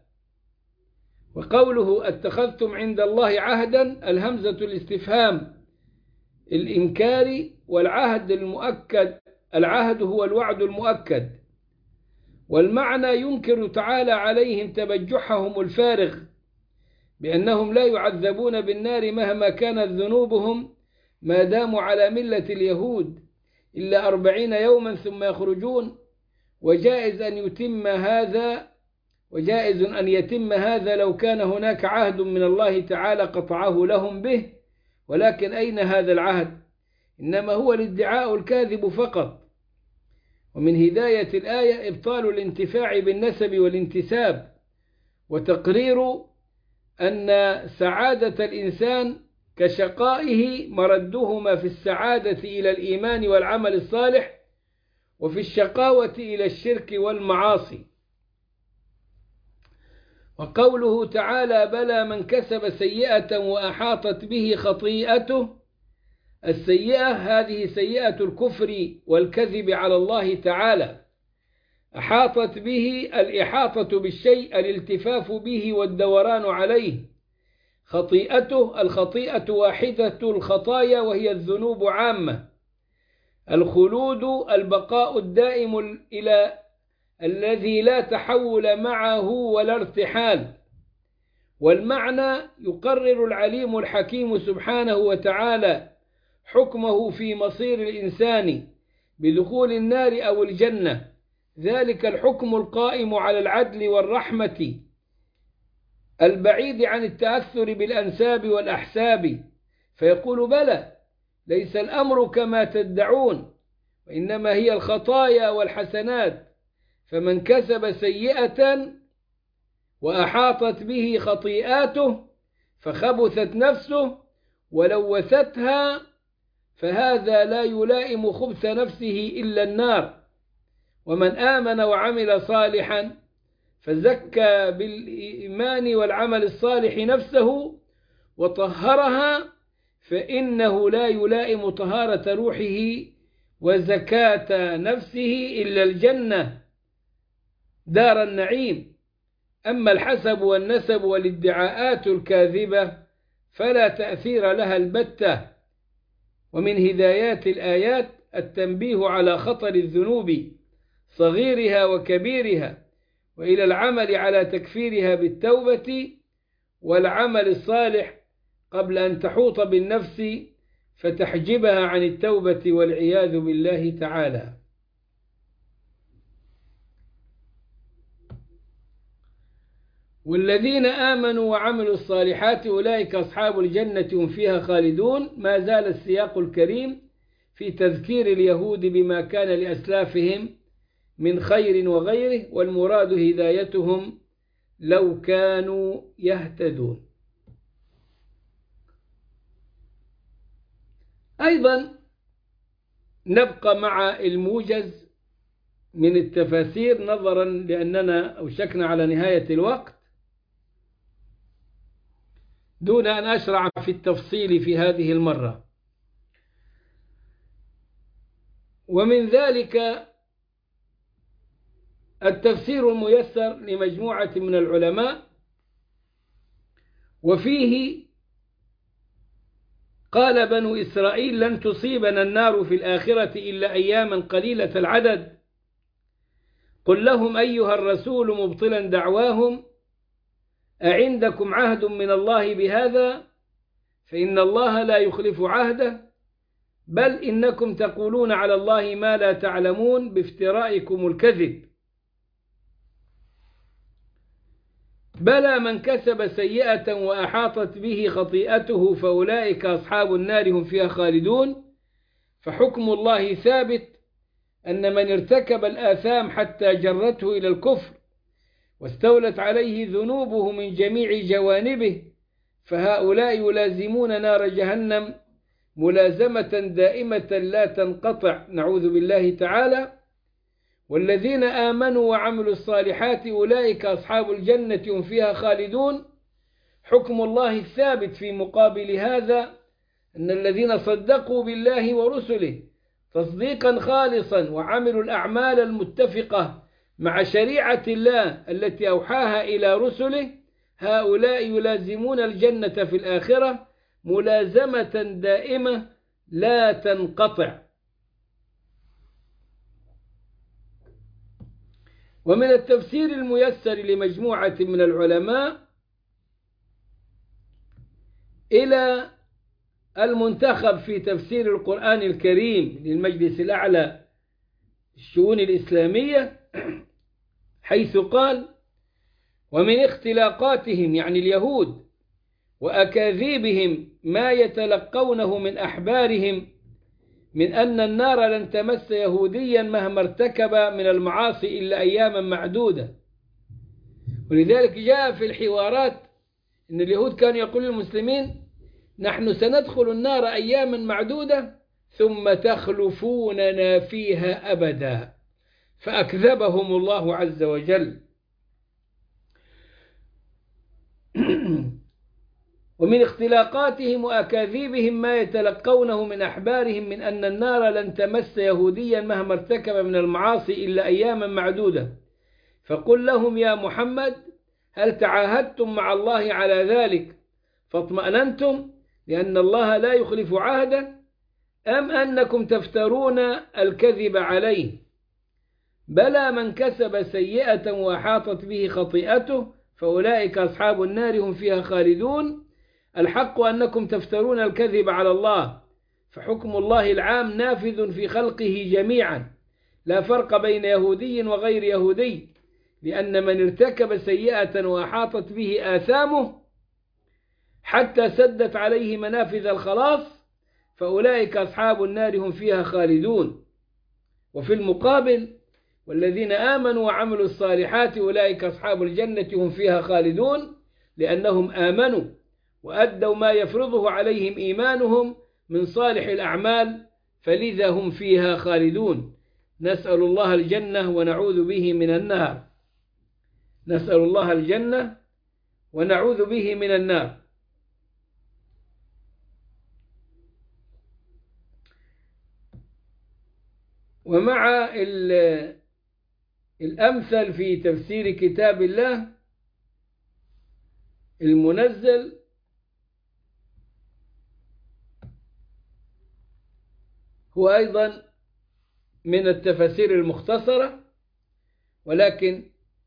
A: وقوله اتخذتم عند الله عهدا، الهمزة الاستفهام الإنكاري، والعهد المؤكد، العهد هو الوعد المؤكد، والمعنى ينكر تعالى عليهم تبجحهم الفارغ بأنهم لا يعذبون بالنار مهما كانت ذنوبهم ما داموا على ملة اليهود إلا أربعين يوما ثم يخرجون. وجائز أن يتم هذا وجائز أن يتم هذا لو كان هناك عهد من الله تعالى قطعه لهم به، ولكن أين هذا العهد؟ إنما هو الادعاء الكاذب فقط. ومن هداية الآية إبطال الانتفاع بالنسب والانتساب، وتقرير أن سعادة الإنسان كشقائه مردهما في السعادة إلى الإيمان والعمل الصالح، وفي الشقاوة إلى الشرك والمعاصي. وقوله تعالى بلى من كسب سيئة وأحاطت به خطيئته، السيئة هذه سيئة الكفر والكذب على الله تعالى، أحاطت به الإحاطة بالشيء الالتفاف به والدوران عليه. خطيئته الخطيئة واحدة الخطايا وهي الذنوب عامة. الخلود البقاء الدائم إلى الذي لا تحول معه ولا ارتحال. والمعنى يقرر العليم الحكيم سبحانه وتعالى حكمه في مصير الإنسان بدخول النار أو الجنة، ذلك الحكم القائم على العدل والرحمة البعيد عن التأثر بالأنساب والأحساب، فيقول بلى ليس الأمر كما تدعون، وإنما هي الخطايا والحسنات. فمن كسب سيئة وأحاطت به خطيئاته فخبثت نفسه ولوثتها، فهذا لا يلائم خبث نفسه إلا النار. ومن آمن وعمل صالحا فزكى بالإيمان والعمل الصالح نفسه وطهرها، فإنه لا يلائم طهارة روحه وزكاة نفسه إلا الجنة دار النعيم. أما الحسب والنسب والادعاءات الكاذبة فلا تأثير لها البتة. ومن هدايات الآيات التنبيه على خطر الذنوب صغيرها وكبيرها، وإلى العمل على تكفيرها بالتوبة والعمل الصالح قبل أن تحوط بالنفس فتحجبها عن التوبة والعياذ بالله تعالى. والذين آمنوا وعملوا الصالحات أولئك أصحاب الجنة هم فيها خالدون. ما زال السياق الكريم في تذكير اليهود بما كان لأسلافهم من خير وغيره، والمراد هدايتهم لو كانوا يهتدون. أيضا نبقى مع الموجز من التفاسير نظرا لأننا أوشكنا على نهاية الوقت، دون أن أشرع في التفصيل في هذه المرة. ومن ذلك التفسير الميسر لمجموعة من العلماء، وفيه قال بنو إسرائيل لن تصيبنا النار في الآخرة إلا أياما قليلة العدد. قل لهم أيها الرسول مبطلا دعواهم أعندكم عهد من الله بهذا؟ فإن الله لا يخلف عهده، بل إنكم تقولون على الله ما لا تعلمون بافترائكم الكذب. بلى من كسب سيئة وأحاطت به خطيئته فأولئك أصحاب النار هم فيها خالدون. فحكم الله ثابت أن من ارتكب الآثام حتى جرته إلى الكفر واستولت عليه ذنوبه من جميع جوانبه فهؤلاء يلازمون نار جهنم ملازمة دائمة لا تنقطع، نعوذ بالله تعالى. والذين آمنوا وعملوا الصالحات أولئك أصحاب الجنة هم فيها خالدون. حكم الله الثابت في مقابل هذا أن الذين صدقوا بالله ورسله تصديقا خالصا وعملوا الأعمال المتفقة مع شريعة الله التي أوحاها إلى رسله هؤلاء يلازمون الجنة في الآخرة ملازمة دائمة لا تنقطع. ومن التفسير الميسر لمجموعة من العلماء إلى المنتخب في تفسير القرآن الكريم للمجلس الأعلى للشؤون الإسلامية، حيث قال: ومن اختلاقاتهم يعني اليهود وأكاذيبهم ما يتلقونه من أحبارهم من أن النار لن تمس يهوديا مهما ارتكب من المعاصي إلا أياما معدودة. ولذلك جاء في الحوارات أن اليهود كانوا يقولون للمسلمين: نحن سندخل النار أياما معدودة ثم تخلفوننا فيها أبدا، فأكذبهم الله عز وجل. ومن اختلاقاتهم وأكاذيبهم ما يتلقونه من أحبارهم من أن النار لن تمس يهوديا مهما ارتكب من المعاصي إلا أياما معدودة. فقل لهم يا محمد: هل تعاهدتم مع الله على ذلك فاطمأننتم لأن الله لا يخلف عهده، أم أنكم تفترون الكذب عليه؟ بلى من كسب سيئة وأحاطت به خطيئته فأولئك أصحاب النار هم فيها خالدون. الحق أنكم تفترون الكذب على الله، فحكم الله العام نافذ في خلقه جميعا لا فرق بين يهودي وغير يهودي، لأن من ارتكب سيئة وأحاطت به آثامه حتى سدت عليه منافذ الخلاص فأولئك أصحاب النار هم فيها خالدون. وفي المقابل: والذين آمنوا وعملوا الصالحات أولئك أصحاب الجنة هم فيها خالدون، لأنهم آمنوا وأدوا ما يفرضه عليهم إيمانهم من صالح الأعمال فلذا هم فيها خالدون. نسأل الله الجنة ونعوذ به من النار. نسأل الله الجنة ونعوذ به من النار. ومع الأمثل في تفسير كتاب الله المنزل هو أيضا من التفاسير المختصرة، ولكن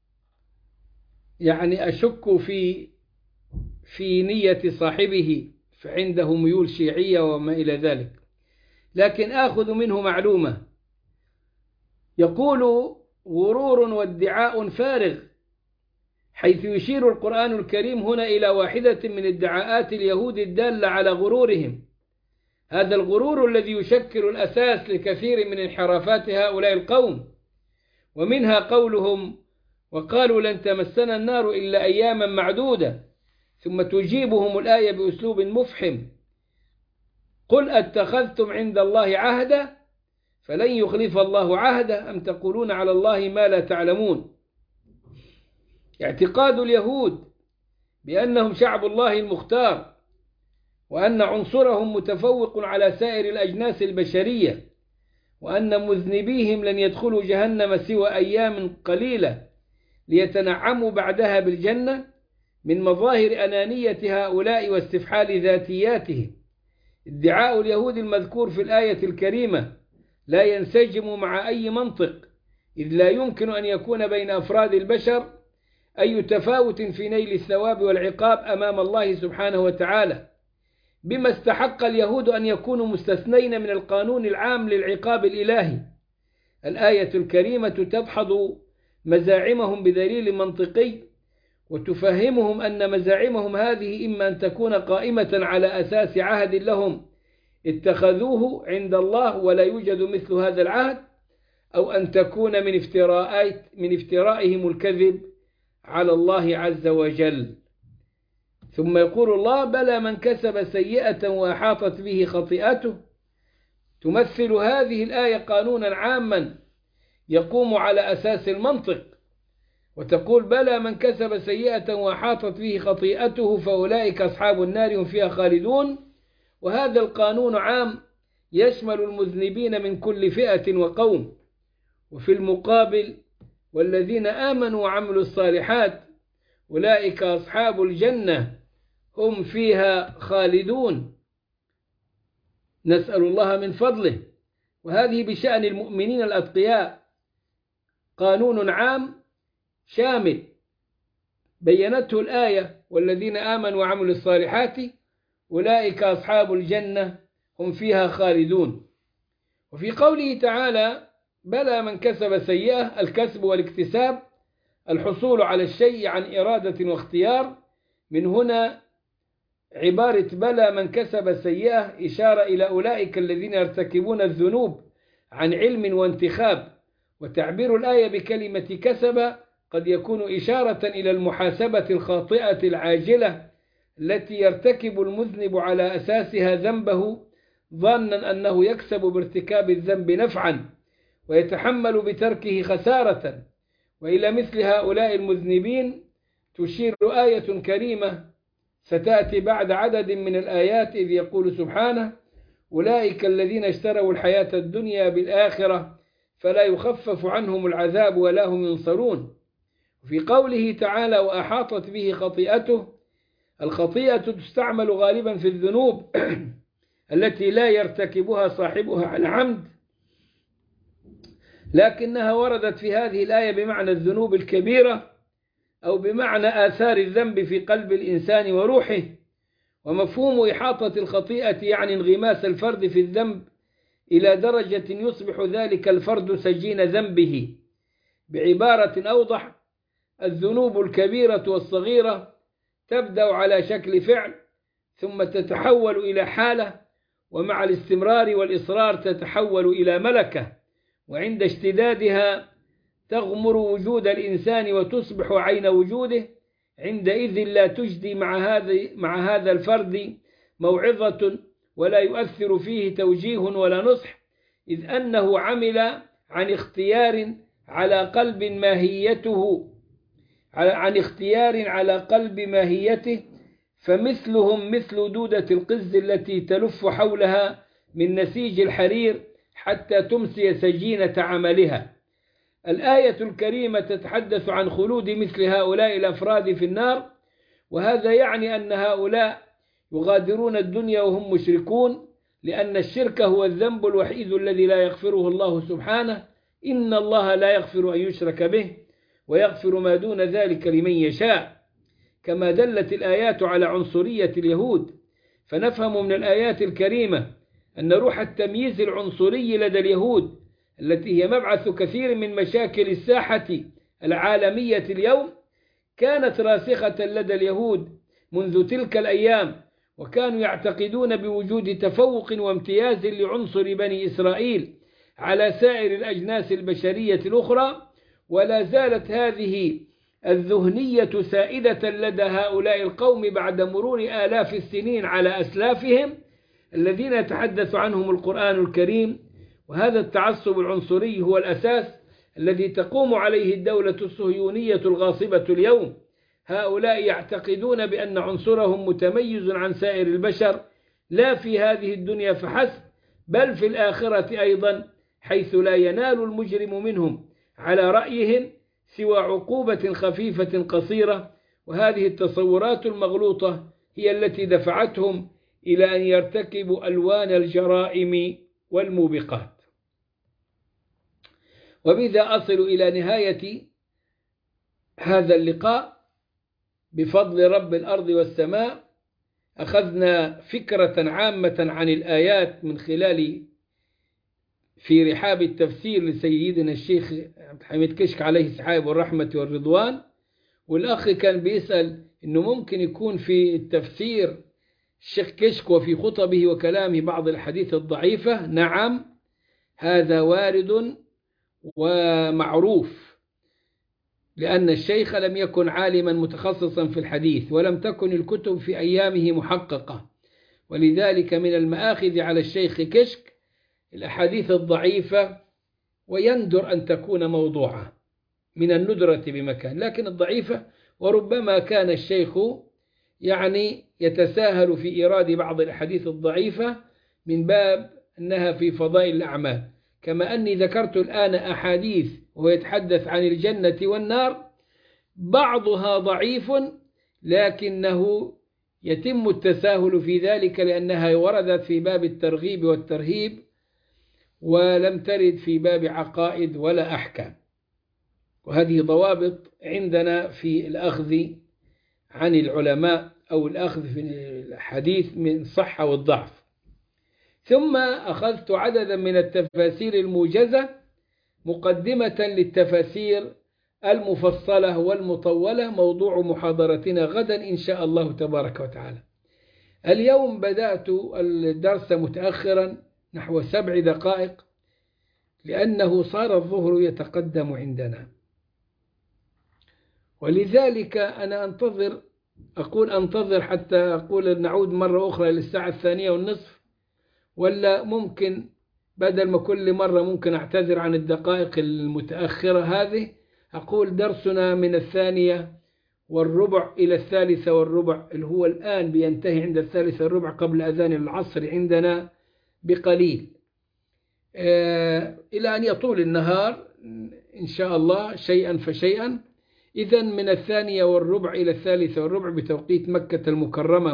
A: يعني أشك في في نية صاحبه، فعنده ميول شيعية وما إلى ذلك، لكن آخذ منه معلومة. يقول: غرور وادعاء فارغ، حيث يشير القرآن الكريم هنا إلى واحدة من ادعاءات اليهود الدالة على غرورهم. هذا الغرور الذي يشكل الأساس لكثير من انحرافات هؤلاء القوم، ومنها قولهم: وقالوا لن تمسنا النار إلا أياما معدودة، ثم تجيبهم الآية بأسلوب مفحم: قل أتخذتم عند الله عهدا فلن يخلف الله عهده أم تقولون على الله ما لا تعلمون. اعتقاد اليهود بأنهم شعب الله المختار، وأن عنصرهم متفوق على سائر الأجناس البشرية، وأن مذنبيهم لن يدخلوا جهنم سوى أيام قليلة ليتنعموا بعدها بالجنة، من مظاهر أنانية هؤلاء واستفحال ذاتياتهم. ادعاء اليهود المذكور في الآية الكريمة لا ينسجم مع أي منطق، إذ لا يمكن أن يكون بين أفراد البشر أي تفاوت في نيل الثواب والعقاب أمام الله سبحانه وتعالى، بما استحق اليهود أن يكونوا مستثنين من القانون العام للعقاب الإلهي. الآية الكريمة تدحض مزاعمهم بدليل منطقي، وتفهمهم أن مزاعمهم هذه إما أن تكون قائمة على أساس عهد لهم اتخذوه عند الله ولا يوجد مثل هذا العهد، أو أن تكون من افتراءات من افترائهم الكذب على الله عز وجل. ثم يقول الله: بلى من كسب سيئة وأحاطت به خطيئته. تمثل هذه الآية قانونا عاما يقوم على أساس المنطق، وتقول: بلى من كسب سيئة وأحاطت به خطيئته فأولئك أصحاب النار هم فيها خالدون. وهذا القانون عام يشمل المذنبين من كل فئة وقوم. وفي المقابل: والذين آمنوا وعملوا الصالحات أولئك أصحاب الجنة هم فيها خالدون. نسأل الله من فضله. وهذه بشأن المؤمنين الأتقياء قانون عام شامل بينته الآية: والذين آمنوا وعملوا الصالحات أولئك أصحاب الجنة هم فيها خالدون. وفي قوله تعالى: بلى من كسب سيئة، الكسب والاكتساب الحصول على الشيء عن إرادة واختيار. من هنا عبارة بلى من كسب سيئة إشارة إلى أولئك الذين يرتكبون الذنوب عن علم وانتخاب. وتعبير الآية بكلمة كسب قد يكون إشارة إلى المحاسبة الخاطئة العاجلة التي يرتكب المذنب على أساسها ذنبه ظانا أنه يكسب بارتكاب الذنب نفعا ويتحمل بتركه خسارة. وإلى مثل هؤلاء المذنبين تشير آية كريمة ستأتي بعد عدد من الآيات، إذ يقول سبحانه: أولئك الذين اشتروا الحياة الدنيا بالآخرة فلا يخفف عنهم العذاب ولا هم ينصرون. وفي قوله تعالى: وأحاطت به خطيئته، الخطيئة تستعمل غالبا في الذنوب التي لا يرتكبها صاحبها عن عمد، لكنها وردت في هذه الآية بمعنى الذنوب الكبيرة أو بمعنى آثار الذنب في قلب الإنسان وروحه. ومفهوم إحاطة الخطيئة يعني انغماس الفرد في الذنب إلى درجة يصبح ذلك الفرد سجين ذنبه. بعبارة أوضح: الذنوب الكبيرة والصغيرة تبدأ على شكل فعل ثم تتحول إلى حالة، ومع الاستمرار والإصرار تتحول إلى ملكة، وعند اشتدادها تغمر وجود الإنسان وتصبح عين وجوده. عندئذ لا تجدي مع هذا مع هذا الفرد موعظة ولا يؤثر فيه توجيه ولا نصح، إذ أنه عمل عن اختيار على قلب ماهيته عن اختيار على قلب ماهيته فمثلهم مثل دودة القز التي تلف حولها من نسيج الحرير حتى تمسي سجينة عملها. الآية الكريمة تتحدث عن خلود مثل هؤلاء الأفراد في النار، وهذا يعني أن هؤلاء يغادرون الدنيا وهم مشركون، لأن الشرك هو الذنب الوحيد الذي لا يغفره الله سبحانه. إن الله لا يغفر أن يشرك به ويغفر ما دون ذلك لمن يشاء. كما دلت الآيات على عنصرية اليهود، فنفهم من الآيات الكريمة أن روح التمييز العنصري لدى اليهود التي هي مبعث كثير من مشاكل الساحة العالمية اليوم كانت راسخة لدى اليهود منذ تلك الأيام، وكانوا يعتقدون بوجود تفوق وامتياز لعنصر بني إسرائيل على سائر الأجناس البشرية الأخرى. ولا زالت هذه الذهنية سائدة لدى هؤلاء القوم بعد مرور آلاف السنين على أسلافهم الذين يتحدث عنهم القرآن الكريم. وهذا التعصب العنصري هو الأساس الذي تقوم عليه الدولة الصهيونية الغاصبة اليوم. هؤلاء يعتقدون بأن عنصرهم متميز عن سائر البشر، لا في هذه الدنيا فحسب بل في الآخرة أيضا، حيث لا ينال المجرم منهم على رأيهم سوى عقوبة خفيفة قصيرة. وهذه التصورات المغلوطة هي التي دفعتهم إلى أن يرتكبوا ألوان الجرائم والموبقات. وبذا أصل إلى نهاية هذا اللقاء بفضل رب الأرض والسماء. أخذنا فكرة عامة عن الآيات من خلال في رحاب التفسير لسيدنا الشيخ عبد الحميد كشك عليه السحاب والرحمة والرضوان، والأخ كان بيسأل إنه ممكن يكون في التفسير الشيخ كشك وفي خطبه وكلامه بعض الحديث الضعيفة. نعم، هذا وارد ومعروف، لأن الشيخ لم يكن عالما متخصصا في الحديث، ولم تكن الكتب في أيامه محققة، ولذلك من المآخذ على الشيخ كشك الأحاديث الضعيفة، ويندر أن تكون موضوعة من الندرة بمكان، لكن الضعيفة. وربما كان الشيخ يعني يتساهل في إيراد بعض الأحاديث الضعيفة من باب أنها في فضائل الأعمال، كما أني ذكرت الآن أحاديث وهو يتحدث عن الجنة والنار، بعضها ضعيف لكنه يتم التساهل في ذلك لأنها وردت في باب الترغيب والترهيب، ولم ترد في باب عقائد ولا أحكام. وهذه ضوابط عندنا في الأخذ عن العلماء أو الأخذ في الحديث من صحة والضعف. ثم أخذت عددا من التفاسير الموجزة مقدمة للتفاسير المفصلة والمطولة، موضوع محاضرتنا غدا إن شاء الله تبارك وتعالى. اليوم بدأت الدرس متأخرا نحو سبع دقائق لأنه صار الظهر يتقدم عندنا، ولذلك أنا أنتظر أقول أنتظر حتى أقول نعود مرة أخرى للساعة الثانية والنصف، ولا ممكن بدل ما كل مرة ممكن أعتذر عن الدقائق المتأخرة هذه، أقول درسنا من الثانية والربع إلى الثالثة والربع، اللي هو الآن بينتهي عند الثالثة والربع قبل أذان العصر عندنا بقليل، إلى أن يطول النهار إن شاء الله شيئا فشيئا. إذن من الثانية والربع إلى الثالثة والربع بتوقيت مكة المكرمة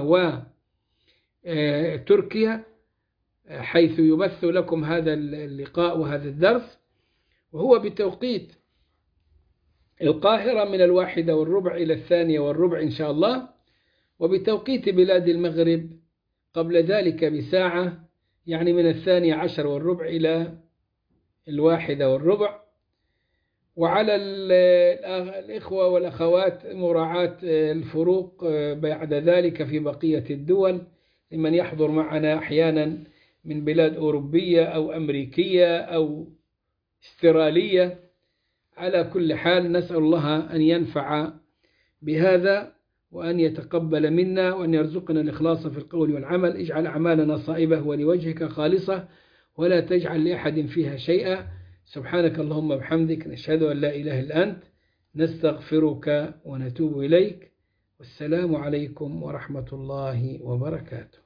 A: وتركيا، حيث يبث لكم هذا اللقاء وهذا الدرس، وهو بتوقيت القاهرة من الواحدة والربع إلى الثانية والربع إن شاء الله، وبتوقيت بلاد المغرب قبل ذلك بساعة، يعني من الثانية عشر والربع إلى الواحدة والربع. وعلى الإخوة والأخوات مراعاة الفروق بعد ذلك في بقية الدول، لمن يحضر معنا أحيانا من بلاد أوروبية أو أمريكية أو استرالية. على كل حال نسأل الله أن ينفع بهذا وأن يتقبل منا وأن يرزقنا الإخلاص في القول والعمل. اجعل أعمالنا صائبة ولوجهك خالصة ولا تجعل لأحد فيها شيئا. سبحانك اللهم وبحمدك، نشهد أن لا إله إلا أنت، نستغفرك ونتوب إليك. والسلام عليكم ورحمة الله وبركاته.